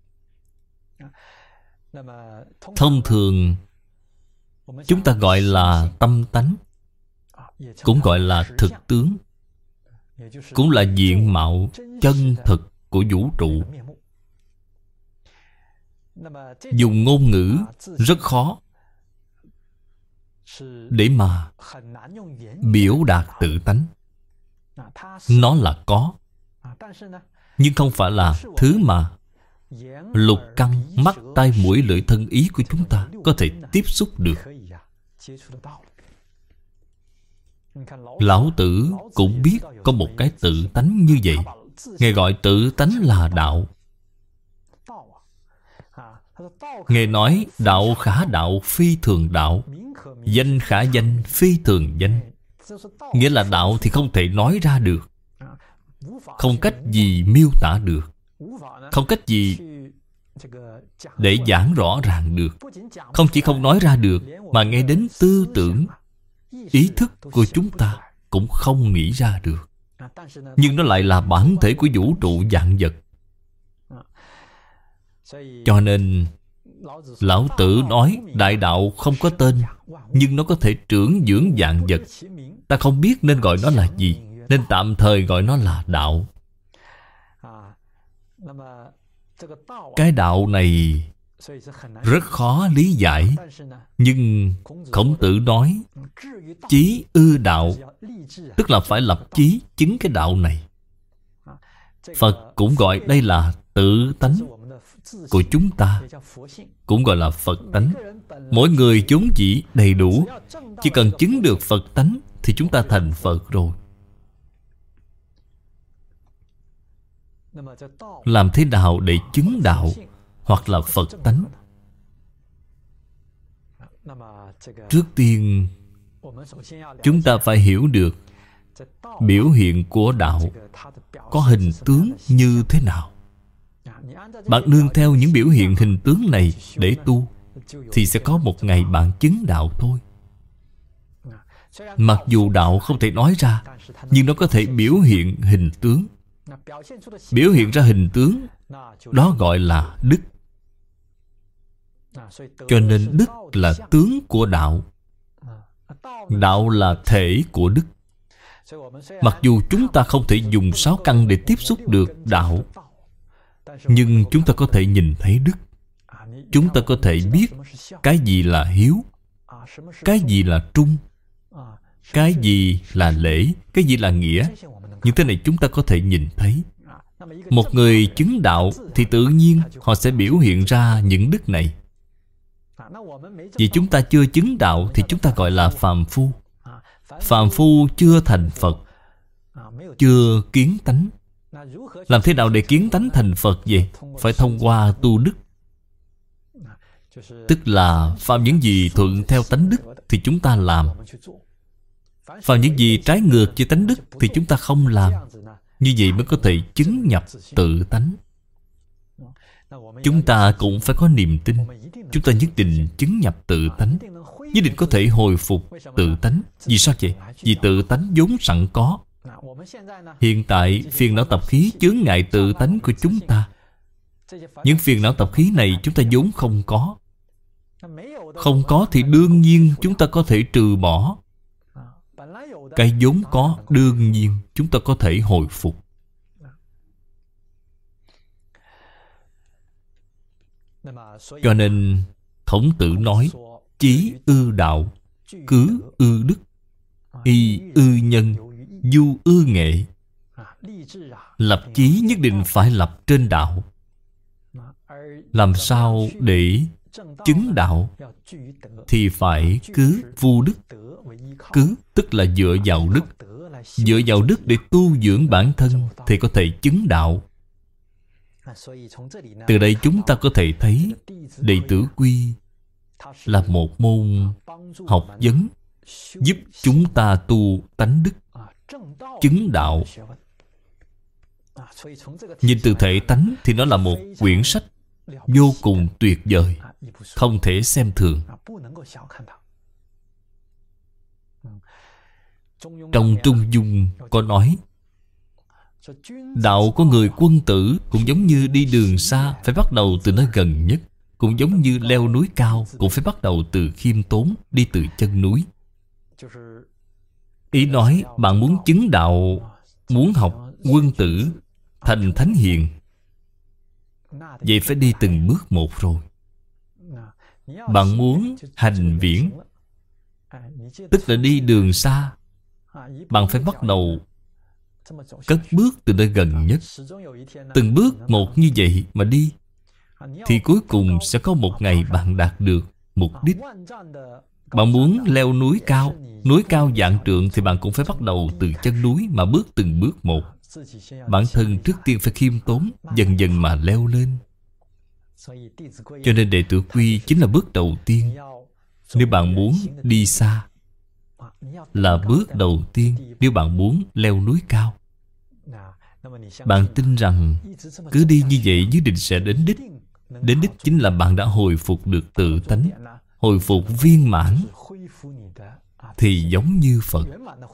Thông thường chúng ta gọi là tâm tánh, cũng gọi là thực tướng, cũng là diện mạo chân thực của vũ trụ. Dùng ngôn ngữ rất khó để mà biểu đạt tự tánh. Nó là có, nhưng không phải là thứ mà lục căn, mắt, tai, mũi, lưỡi, thân, ý của chúng ta có thể tiếp xúc được. Lão Tử cũng biết có một cái tự tánh như vậy. Ngài gọi tự tánh là đạo. Ngài nói đạo khả đạo, phi thường đạo, danh khả danh, phi thường danh. Nghĩa là đạo thì không thể nói ra được, không cách gì miêu tả được, không cách gì để giảng rõ ràng được. Không chỉ không nói ra được, mà ngay đến tư tưởng, ý thức của chúng ta cũng không nghĩ ra được. Nhưng nó lại là bản thể của vũ trụ vạn vật. Cho nên Lão Tử nói đại đạo không có tên, nhưng nó có thể trưởng dưỡng vạn vật. Ta không biết nên gọi nó là gì, nên tạm thời gọi nó là đạo. Cái đạo này rất khó lý giải. Nhưng Khổng Tử nói chí ư đạo, tức là phải lập chí chứng cái đạo này. Phật cũng gọi đây là tự tánh của chúng ta, cũng gọi là Phật tánh. Mỗi người vốn dĩ đầy đủ, chỉ cần chứng được Phật tánh thì chúng ta thành Phật rồi. Làm thế nào để chứng đạo? hoặc là Phật tánh. Trước tiên, chúng ta phải hiểu được biểu hiện của đạo có hình tướng như thế nào. Bạn nương theo những biểu hiện hình tướng này để tu, thì sẽ có một ngày bạn chứng đạo thôi. Mặc dù đạo không thể nói ra, nhưng nó có thể biểu hiện hình tướng. Biểu hiện ra hình tướng, đó gọi là đức. Cho nên đức là tướng của đạo. Đạo là thể của đức. Mặc dù chúng ta không thể dùng sáu căn để tiếp xúc được đạo, nhưng chúng ta có thể nhìn thấy đức. Chúng ta có thể biết cái gì là hiếu, cái gì là trung, cái gì là lễ, cái gì là nghĩa. Những thứ này chúng ta có thể nhìn thấy. Một người chứng đạo thì tự nhiên họ sẽ biểu hiện ra những đức này. Vì chúng ta chưa chứng đạo thì chúng ta gọi là phàm phu. Phàm phu chưa thành Phật, chưa kiến tánh. Làm thế nào để kiến tánh thành Phật vậy? Phải thông qua tu đức. Tức là phạm những gì thuận theo tánh đức thì chúng ta làm, phạm những gì trái ngược với tánh đức thì chúng ta không làm. Như vậy mới có thể chứng nhập tự tánh. Chúng ta cũng phải có niềm tin. Chúng ta nhất định chứng nhập tự tánh, nhất định có thể hồi phục tự tánh. Vì sao vậy? Vì tự tánh vốn sẵn có. Hiện tại phiền não tập khí chướng ngại tự tánh của chúng ta. Những phiền não tập khí này chúng ta vốn không có. Không có thì đương nhiên chúng ta có thể trừ bỏ. Cái vốn có đương nhiên chúng ta có thể hồi phục. Cho nên Khổng Tử nói: chí ư đạo, cứ ư đức, y ư nhân, du ư nghệ. Lập chí nhất định phải lập trên đạo. Làm sao để chứng đạo? Thì phải cứ vu đức. Cứ tức là dựa vào đức. Dựa vào đức để tu dưỡng bản thân thì có thể chứng đạo. Từ đây chúng ta có thể thấy Đệ Tử Quy là một môn học vấn giúp chúng ta tu tánh đức, chứng đạo. Nhìn từ thể tánh thì nó là một quyển sách vô cùng tuyệt vời, không thể xem thường. Trong Trung Dung có nói: đạo của người quân tử cũng giống như đi đường xa, phải bắt đầu từ nơi gần nhất. Cũng giống như leo núi cao, cũng phải bắt đầu từ khiêm tốn, đi từ chân núi. Ý nói bạn muốn chứng đạo, muốn học quân tử, thành thánh hiền, vậy phải đi từng bước một rồi. Bạn muốn hành viễn, tức là đi đường xa, bạn phải bắt đầu cất bước từ nơi gần nhất. Từng bước một như vậy mà đi, thì cuối cùng sẽ có một ngày bạn đạt được mục đích. Bạn muốn leo núi cao, núi cao vạn trượng, thì bạn cũng phải bắt đầu từ chân núi mà bước từng bước một. Bản thân trước tiên phải khiêm tốn, dần dần mà leo lên. Cho nên Đệ Tử Quy chính là bước đầu tiên. Nếu bạn muốn đi xa, là bước đầu tiên. Nếu bạn muốn leo núi cao, bạn tin rằng cứ đi như vậy nhất định sẽ đến đích. Đến đích chính là bạn đã hồi phục được tự tánh, hồi phục viên mãn, thì giống như Phật.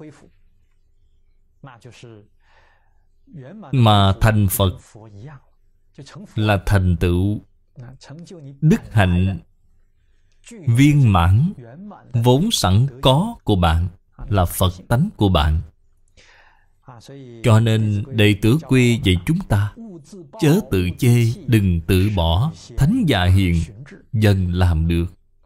Mà thành Phật là thành tựu đức hạnh viên mãn vốn sẵn có của bạn, là Phật tánh của bạn. Cho nên Đệ Tử Quy dạy chúng ta: chớ tự chê, đừng tự bỏ, thánh và hiền dần làm được.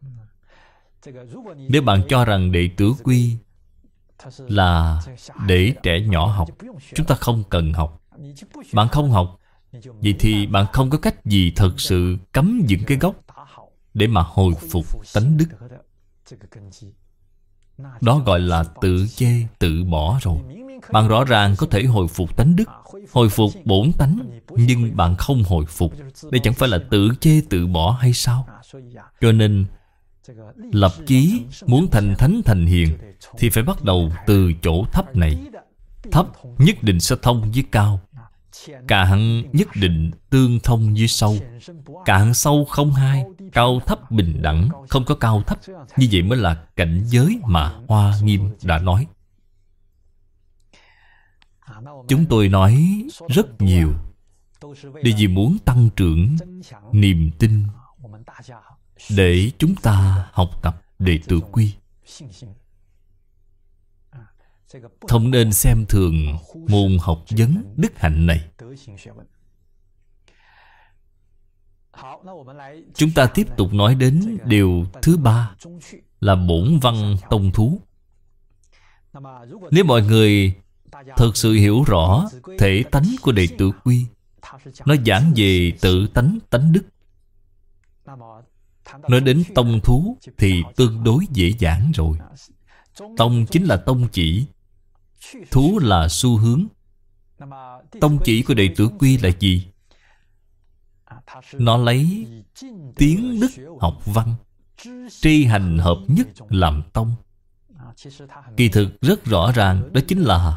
Nếu bạn cho rằng Đệ Tử Quy là để trẻ nhỏ học, chúng ta không cần học. Bạn không học, vậy thì bạn không có cách gì thật sự cắm những cái gốc để mà hồi phục tánh đức. đó gọi là tự chê, tự bỏ rồi. Bạn rõ ràng có thể hồi phục tánh đức, hồi phục bổn tánh, nhưng bạn không hồi phục. Đây chẳng phải là tự chê, tự bỏ hay sao? Cho nên lập chí muốn thành thánh thành hiền thì phải bắt đầu từ chỗ thấp này. Thấp nhất định sẽ thông với cao, cạn nhất định tương thông với sâu. Cạn sâu không hai, cao thấp bình đẳng, không có cao thấp. Như vậy mới là cảnh giới mà Hoa Nghiêm đã nói. Chúng tôi nói rất nhiều để vì muốn tăng trưởng niềm tin, để chúng ta học tập đệ tử quy. Không nên xem thường môn học vấn đức hạnh này. Chúng ta tiếp tục nói đến điều thứ ba là bổn văn tông thú. Nếu mọi người thật sự hiểu rõ thể tánh của đệ tử quy, nó giảng về tự tánh, tánh đức, nói đến tông thú thì tương đối dễ dàng rồi. Tông chính là tông chỉ, thú là xu hướng. Tông chỉ của đệ tử quy là gì? Nó lấy tiếng đức học văn, tri hành hợp nhất làm tông. Kỳ thực rất rõ ràng, đó chính là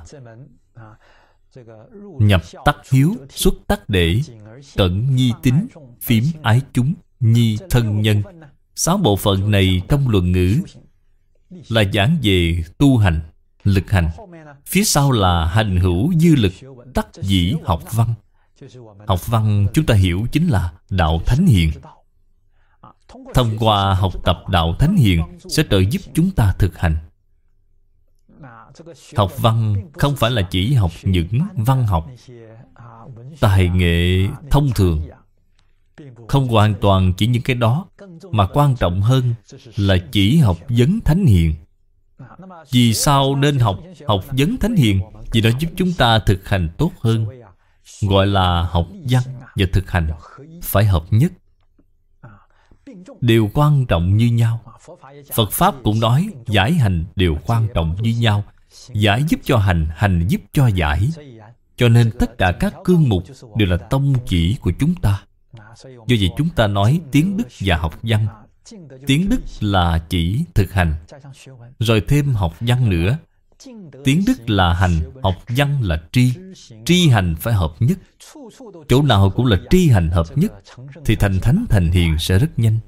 nhập tắc hiếu, xuất tắc để, cẩn nhi tín, phím ái chúng, nhi thân nhân. Sáu bộ phận này trong luận ngữ là giảng về tu hành, lực hành. Phía sau là hành hữu dư lực, tắc dĩ học văn. Học văn chúng ta hiểu chính là đạo thánh hiền. Thông qua học tập đạo thánh hiền sẽ trợ giúp chúng ta thực hành. Học văn không phải là chỉ học những văn học, tài nghệ thông thường. Không hoàn toàn chỉ những cái đó, mà quan trọng hơn là chỉ học vấn thánh hiền. Vì sao nên học học vấn thánh hiền? Vì nó giúp chúng ta thực hành tốt hơn. Gọi là học văn và thực hành phải hợp nhất, đều quan trọng như nhau. Phật Pháp cũng nói giải hành đều quan trọng như nhau. Giải giúp cho hành, hành giúp cho giải. Cho nên tất cả các cương mục đều là tông chỉ của chúng ta. Do vậy chúng ta nói tiếng đức và học văn. Tiếng đức là chỉ thực hành, rồi thêm học văn nữa. Tiếng đức là hành, học văn là tri. Tri hành phải hợp nhất. Chỗ nào cũng là tri hành hợp nhất thì thành thánh thành hiền sẽ rất nhanh.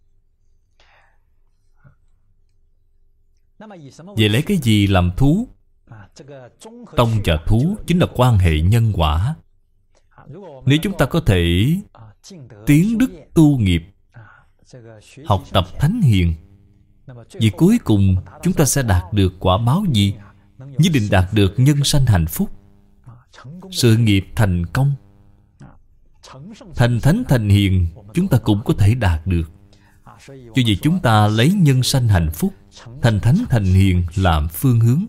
Vậy lấy cái gì làm thú? Tông và thú chính là quan hệ nhân quả. Nếu chúng ta có thể tiến đức tu nghiệp, học tập thánh hiền, vì cuối cùng chúng ta sẽ đạt được quả báo gì? Nhất định đạt được nhân sanh hạnh phúc, sự nghiệp thành công. Thành thánh thành hiền chúng ta cũng có thể đạt được. Cho vì chúng ta lấy nhân sanh hạnh phúc, thành thánh thành hiền làm phương hướng.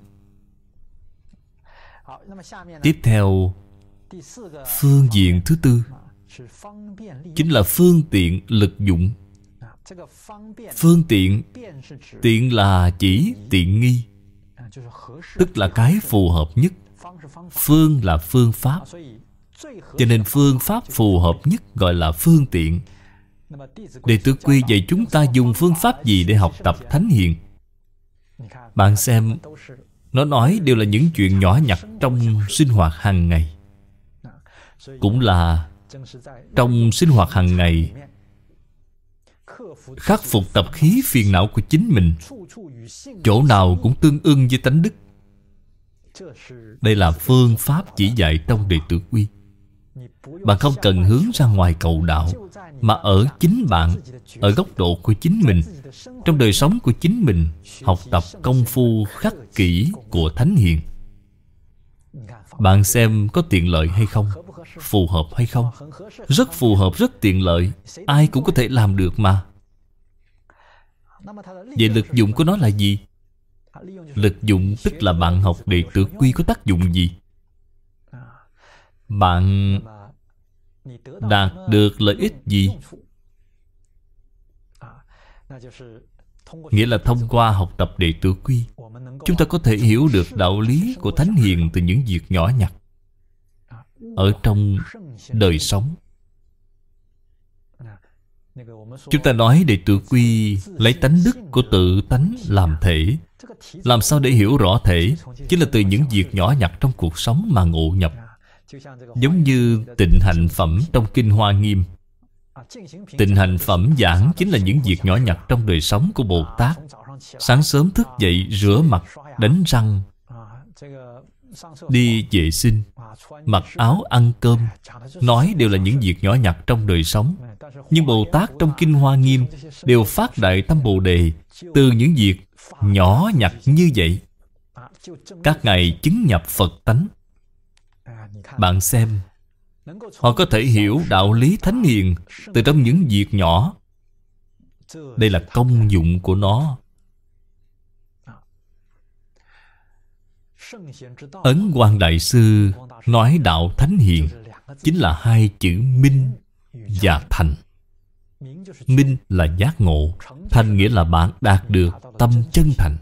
Tiếp theo, phương diện thứ tư chính là phương tiện lực dụng. Phương tiện, tiện là chỉ tiện nghi, tức là cái phù hợp nhất. Phương là phương pháp, cho nên phương pháp phù hợp nhất gọi là phương tiện. Đệ tử quy dạy chúng ta dùng phương pháp gì để học tập thánh hiền? Bạn xem, nó nói đều là những chuyện nhỏ nhặt trong sinh hoạt hàng ngày. Cũng là trong sinh hoạt hàng ngày khắc phục tập khí phiền não của chính mình, chỗ nào cũng tương ưng với tánh đức. Đây là phương pháp chỉ dạy trong đệ tử quy. Bạn không cần hướng ra ngoài cầu đạo, mà ở chính bạn, ở góc độ của chính mình, trong đời sống của chính mình, học tập công phu khắc kỷ của thánh hiền. Bạn xem có tiện lợi hay không? Phù hợp hay không? Rất phù hợp, rất tiện lợi. Ai cũng có thể làm được mà. Vậy lực dụng của nó là gì? Lực dụng tức là bạn học đệ tử quy có tác dụng gì? Bạn đạt được lợi ích gì? Nghĩa là thông qua học tập đệ tử quy, Chúng ta có thể hiểu được đạo lý của Thánh Hiền từ những việc nhỏ nhặt ở trong đời sống. Chúng ta nói Đệ Tử Quy lấy tánh đức của tự tánh làm thể. Làm sao để hiểu rõ thể? Chính là từ những việc nhỏ nhặt trong cuộc sống mà ngộ nhập. Giống như tịnh hạnh phẩm trong Kinh Hoa Nghiêm. Tịnh hạnh phẩm giảng chính là những việc nhỏ nhặt trong đời sống của Bồ Tát. Sáng sớm thức dậy, rửa mặt, đánh răng, đi vệ sinh, mặc áo, ăn cơm, nói đều là những việc nhỏ nhặt trong đời sống. Nhưng Bồ Tát trong Kinh Hoa Nghiêm đều phát đại tâm Bồ Đề từ những việc nhỏ nhặt như vậy. Các ngài chứng nhập Phật tánh. Bạn xem, họ có thể hiểu đạo lý Thánh Hiền từ trong những việc nhỏ. Đây là công dụng của nó. Ấn Quang Đại Sư nói đạo Thánh Hiền chính là hai chữ minh và thành. Minh là giác ngộ, thành nghĩa là bạn đạt được tâm chân thành.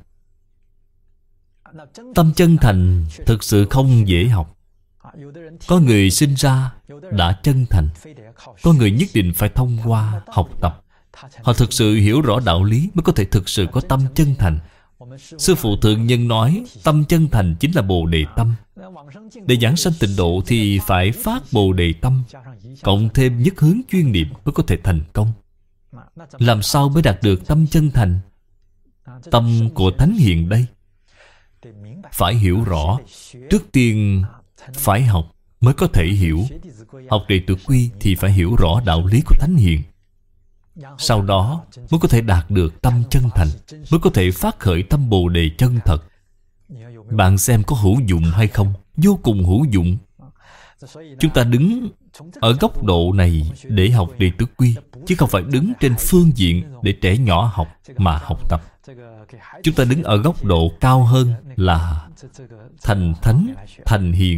Tâm chân thành thực sự không dễ học. Có người sinh ra đã chân thành, có người nhất định phải thông qua học tập. Họ thực sự hiểu rõ đạo lý mới có thể thực sự có tâm chân thành. Sư Phụ Thượng Nhân nói tâm chân thành chính là Bồ Đề tâm. Để giảng sanh tịnh độ thì phải phát Bồ Đề tâm, cộng thêm nhất hướng chuyên niệm mới có thể thành công. Làm sao mới đạt được tâm chân thành? Tâm của Thánh Hiền đây phải hiểu rõ. Trước tiên phải học mới có thể hiểu. Học Đệ Tử Quy thì phải hiểu rõ đạo lý của Thánh Hiền. Sau đó mới có thể đạt được tâm chân thành, mới có thể phát khởi tâm Bồ Đề chân thật. Bạn xem có hữu dụng hay không? Vô cùng hữu dụng. Chúng ta đứng ở góc độ này để học Đệ Tử Quy, chứ không phải đứng trên phương diện để trẻ nhỏ học mà học tập. Chúng ta đứng ở góc độ cao hơn là thành thánh, thành hiền,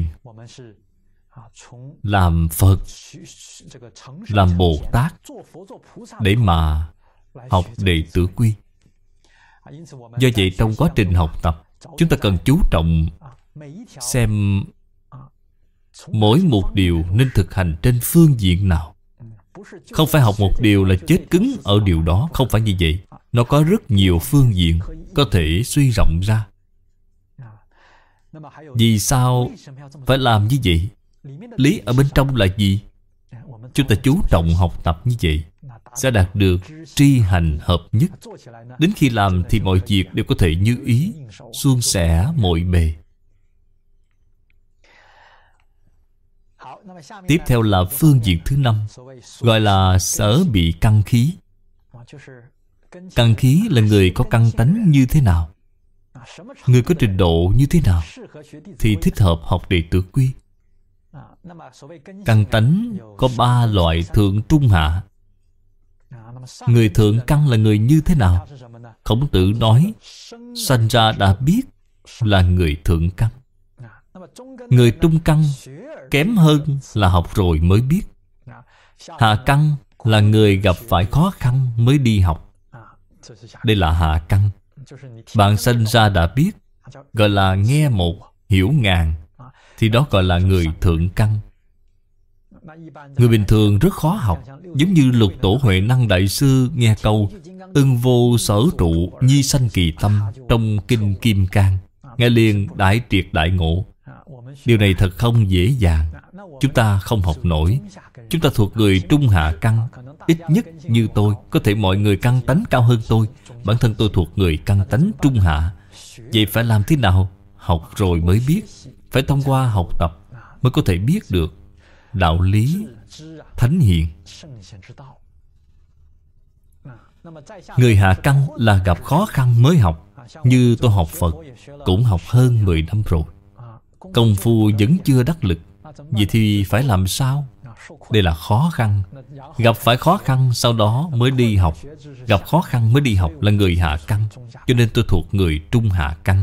làm Phật, làm Bồ Tát, để mà học Đệ Tử Quy. Do vậy trong quá trình học tập, chúng ta cần chú trọng xem mỗi một điều nên thực hành trên phương diện nào. Không phải học một điều là chết cứng ở điều đó. Không phải như vậy. Nó có rất nhiều phương diện có thể suy rộng ra. Vì sao phải làm như vậy? Lý ở bên trong là gì? Chúng ta chú trọng học tập như vậy sẽ đạt được tri hành hợp nhất. Đến khi làm thì mọi việc đều có thể như ý, suôn sẻ mọi bề. Tiếp theo là phương diện thứ năm, gọi là sở bị căn khí. Căn khí là người có căn tánh như thế nào, người có trình độ như thế nào thì thích hợp học Đệ Tử Quy. Căn tánh có ba loại thượng trung hạ. Người thượng căn là người như thế nào? Khổng Tử nói sanh ra đã biết là người thượng căn. Người trung căn kém hơn là học rồi mới biết. Hạ căn là người gặp phải khó khăn mới đi học. Đây là hạ căn. Bạn sanh ra đã biết, gọi là nghe một, hiểu ngàn, thì đó gọi là người thượng căn. Người bình thường rất khó học. Giống như Lục Tổ Huệ Năng Đại Sư nghe câu ưng vô sở trụ, nhi sanh kỳ tâm trong Kinh Kim Cang, nghe liền đại triệt đại ngộ. Điều này thật không dễ dàng. Chúng ta không học nổi. Chúng ta thuộc người trung hạ căn. Ít nhất như tôi, có thể mọi người căn tánh cao hơn tôi. Bản thân tôi thuộc người căn tánh trung hạ. Vậy phải làm thế nào? Học rồi mới biết. Phải thông qua học tập mới có thể biết được đạo lý Thánh Hiền. Người hạ căn là gặp khó khăn mới học. Như tôi học Phật cũng học hơn mười năm rồi, công phu vẫn chưa đắc lực. Vậy thì phải làm sao? Đây là khó khăn. Gặp phải khó khăn sau đó mới đi học. Gặp khó khăn mới đi học là người hạ căn. Cho nên tôi thuộc người trung hạ căn.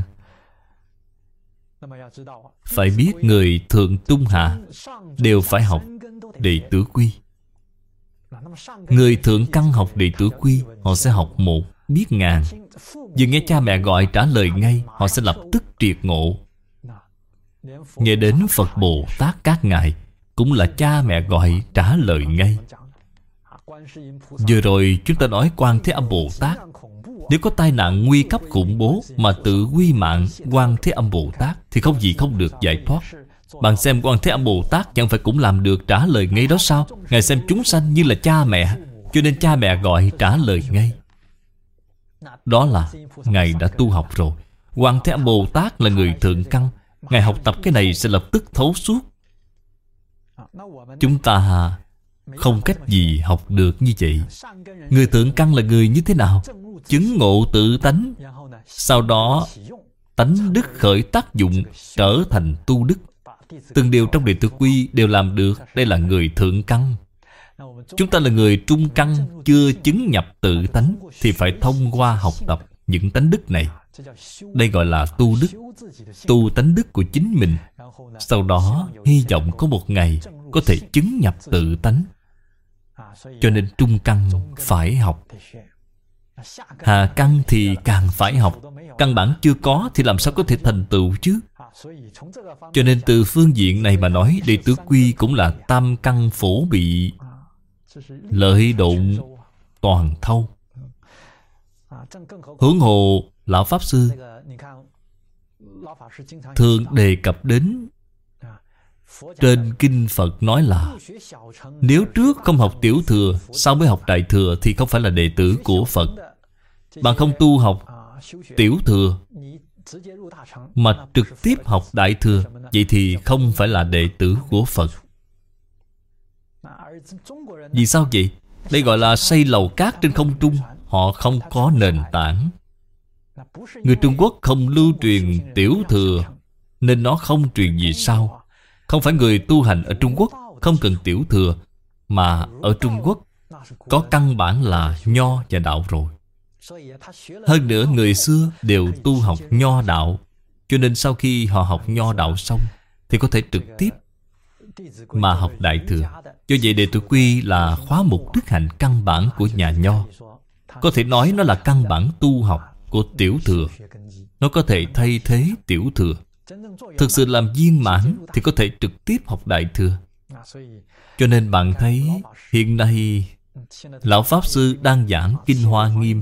Phải biết người thượng trung hạ đều phải học Đệ Tử Quy. Người thượng căn học Đệ Tử Quy, họ sẽ học một, biết ngàn. Vừa nghe cha mẹ gọi trả lời ngay, họ sẽ lập tức triệt ngộ. Nghe đến Phật Bồ Tát các ngài cũng là cha mẹ gọi trả lời ngay. Vừa rồi chúng ta nói Quan Thế Âm Bồ Tát, nếu có tai nạn nguy cấp khủng bố mà tự quy mạng Quan Thế Âm Bồ Tát thì không gì không được giải thoát. Bạn xem Quan Thế Âm Bồ Tát chẳng phải cũng làm được trả lời ngay đó sao? Ngài xem chúng sanh như là cha mẹ, cho nên cha mẹ gọi trả lời ngay. Đó là Ngài đã tu học rồi. Quan Thế Âm Bồ Tát là người thượng căn, Ngài học tập cái này sẽ lập tức thấu suốt. Chúng ta không cách gì học được như vậy. Người thượng căn là người như thế nào? Chứng ngộ tự tánh, sau đó tánh đức khởi tác dụng, trở thành tu đức. Từng điều trong Đệ Tử Quy đều làm được. Đây là người thượng căn. Chúng ta là người trung căn, chưa chứng nhập tự tánh thì phải thông qua học tập những tánh đức này. Đây gọi là tu đức, tu tánh đức của chính mình. Sau đó hy vọng có một ngày có thể chứng nhập tự tánh. Cho nên trung căn phải học, hạ căn thì càng phải học. Căn bản chưa có thì làm sao có thể thành tựu chứ? Cho nên từ phương diện này mà nói, Đệ Tử Quy cũng là tam căn phổ bị, lợi độn toàn thâu. Huống hồ Lão Pháp Sư thường đề cập đến trên kinh Phật nói là nếu trước không học tiểu thừa, sau mới học đại thừa thì không phải là đệ tử của Phật. Bạn không tu học tiểu thừa mà trực tiếp học đại thừa, vậy thì không phải là đệ tử của Phật. Vì sao vậy? Đây gọi là xây lầu cát trên không trung. Họ không có nền tảng. Người Trung Quốc không lưu truyền tiểu thừa nên nó không truyền gì sau. Không phải người tu hành ở Trung Quốc không cần tiểu thừa, mà ở Trung Quốc có căn bản là nho và đạo rồi. Hơn nữa người xưa đều tu học nho đạo, cho nên sau khi họ học nho đạo xong thì có thể trực tiếp mà học đại thừa. Do vậy Đệ Tử Quy là khóa mục đức hạnh căn bản của nhà nho. Có thể nói nó là căn bản tu học của tiểu thừa. Nó có thể thay thế tiểu thừa. Thực sự làm viên mãn thì có thể trực tiếp học đại thừa. Cho nên bạn thấy hiện nay Lão Pháp Sư đang giảng Kinh Hoa Nghiêm,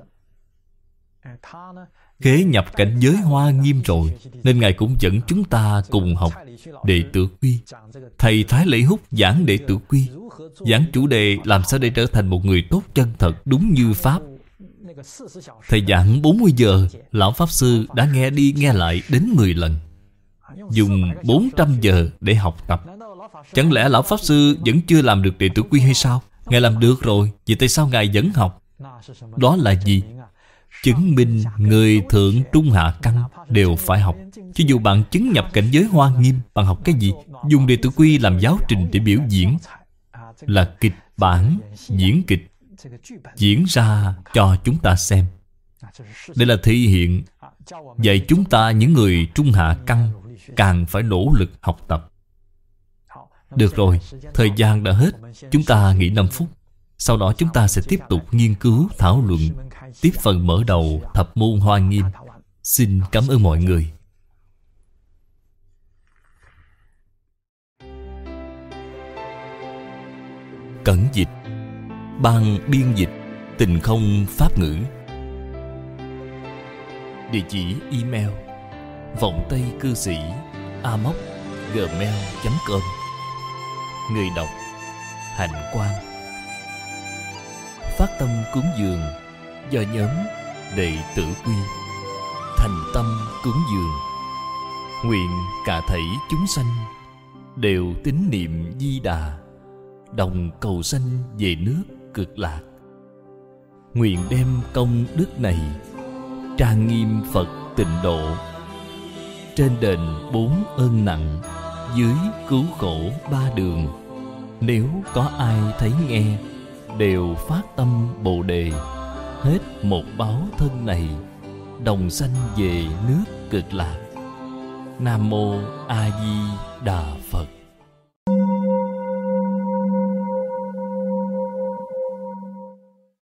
kế nhập cảnh giới Hoa Nghiêm rồi, nên Ngài cũng dẫn chúng ta cùng học Đệ Tử Quy. Thầy Thái Lễ Húc giảng Đệ Tử Quy, giảng chủ đề làm sao để trở thành một người tốt chân thật đúng như Pháp. Thầy giảng bốn mươi giờ, Lão Pháp Sư đã nghe đi nghe lại đến mười lần, dùng bốn trăm giờ để học tập. Chẳng lẽ Lão Pháp Sư vẫn chưa làm được Đệ Tử Quy hay sao? Ngài làm được rồi, vậy tại sao Ngài vẫn học? Đó là gì? Chứng minh người thượng trung hạ căn đều phải học. Cho dù bạn chứng nhập cảnh giới Hoa Nghiêm, bạn học cái gì? Dùng Đệ Tử Quy làm giáo trình để biểu diễn, là kịch bản, diễn kịch, diễn ra cho chúng ta xem. Đây là thể hiện dạy chúng ta những người trung hạ căn càng phải nỗ lực học tập. Được rồi, thời gian đã hết. Chúng ta nghỉ năm phút. Sau đó chúng ta sẽ tiếp tục nghiên cứu, thảo luận tiếp phần mở đầu Thập Môn Hoa Nghiêm. Xin cảm ơn mọi người. Cẩn dịch, ban biên dịch Tình Không Pháp Ngữ. Địa chỉ email vọng tây cư sĩ a m o c gmail chấm com. Người đọc Hạnh Quang. Phát tâm cúng dường do nhóm Đệ Tử Quy. Thành tâm cúng dường, nguyện cả thảy chúng sanh đều tín niệm Di Đà, đồng cầu sanh về nước Cực Lạc. Nguyện đem công đức này trang nghiêm Phật Tịnh Độ, trên đền bốn ơn nặng, dưới cứu khổ ba đường. Nếu có ai thấy nghe đều phát tâm Bồ Đề, hết một báo thân này đồng sanh về nước Cực Lạc. Nam Mô A Di Đà Phật.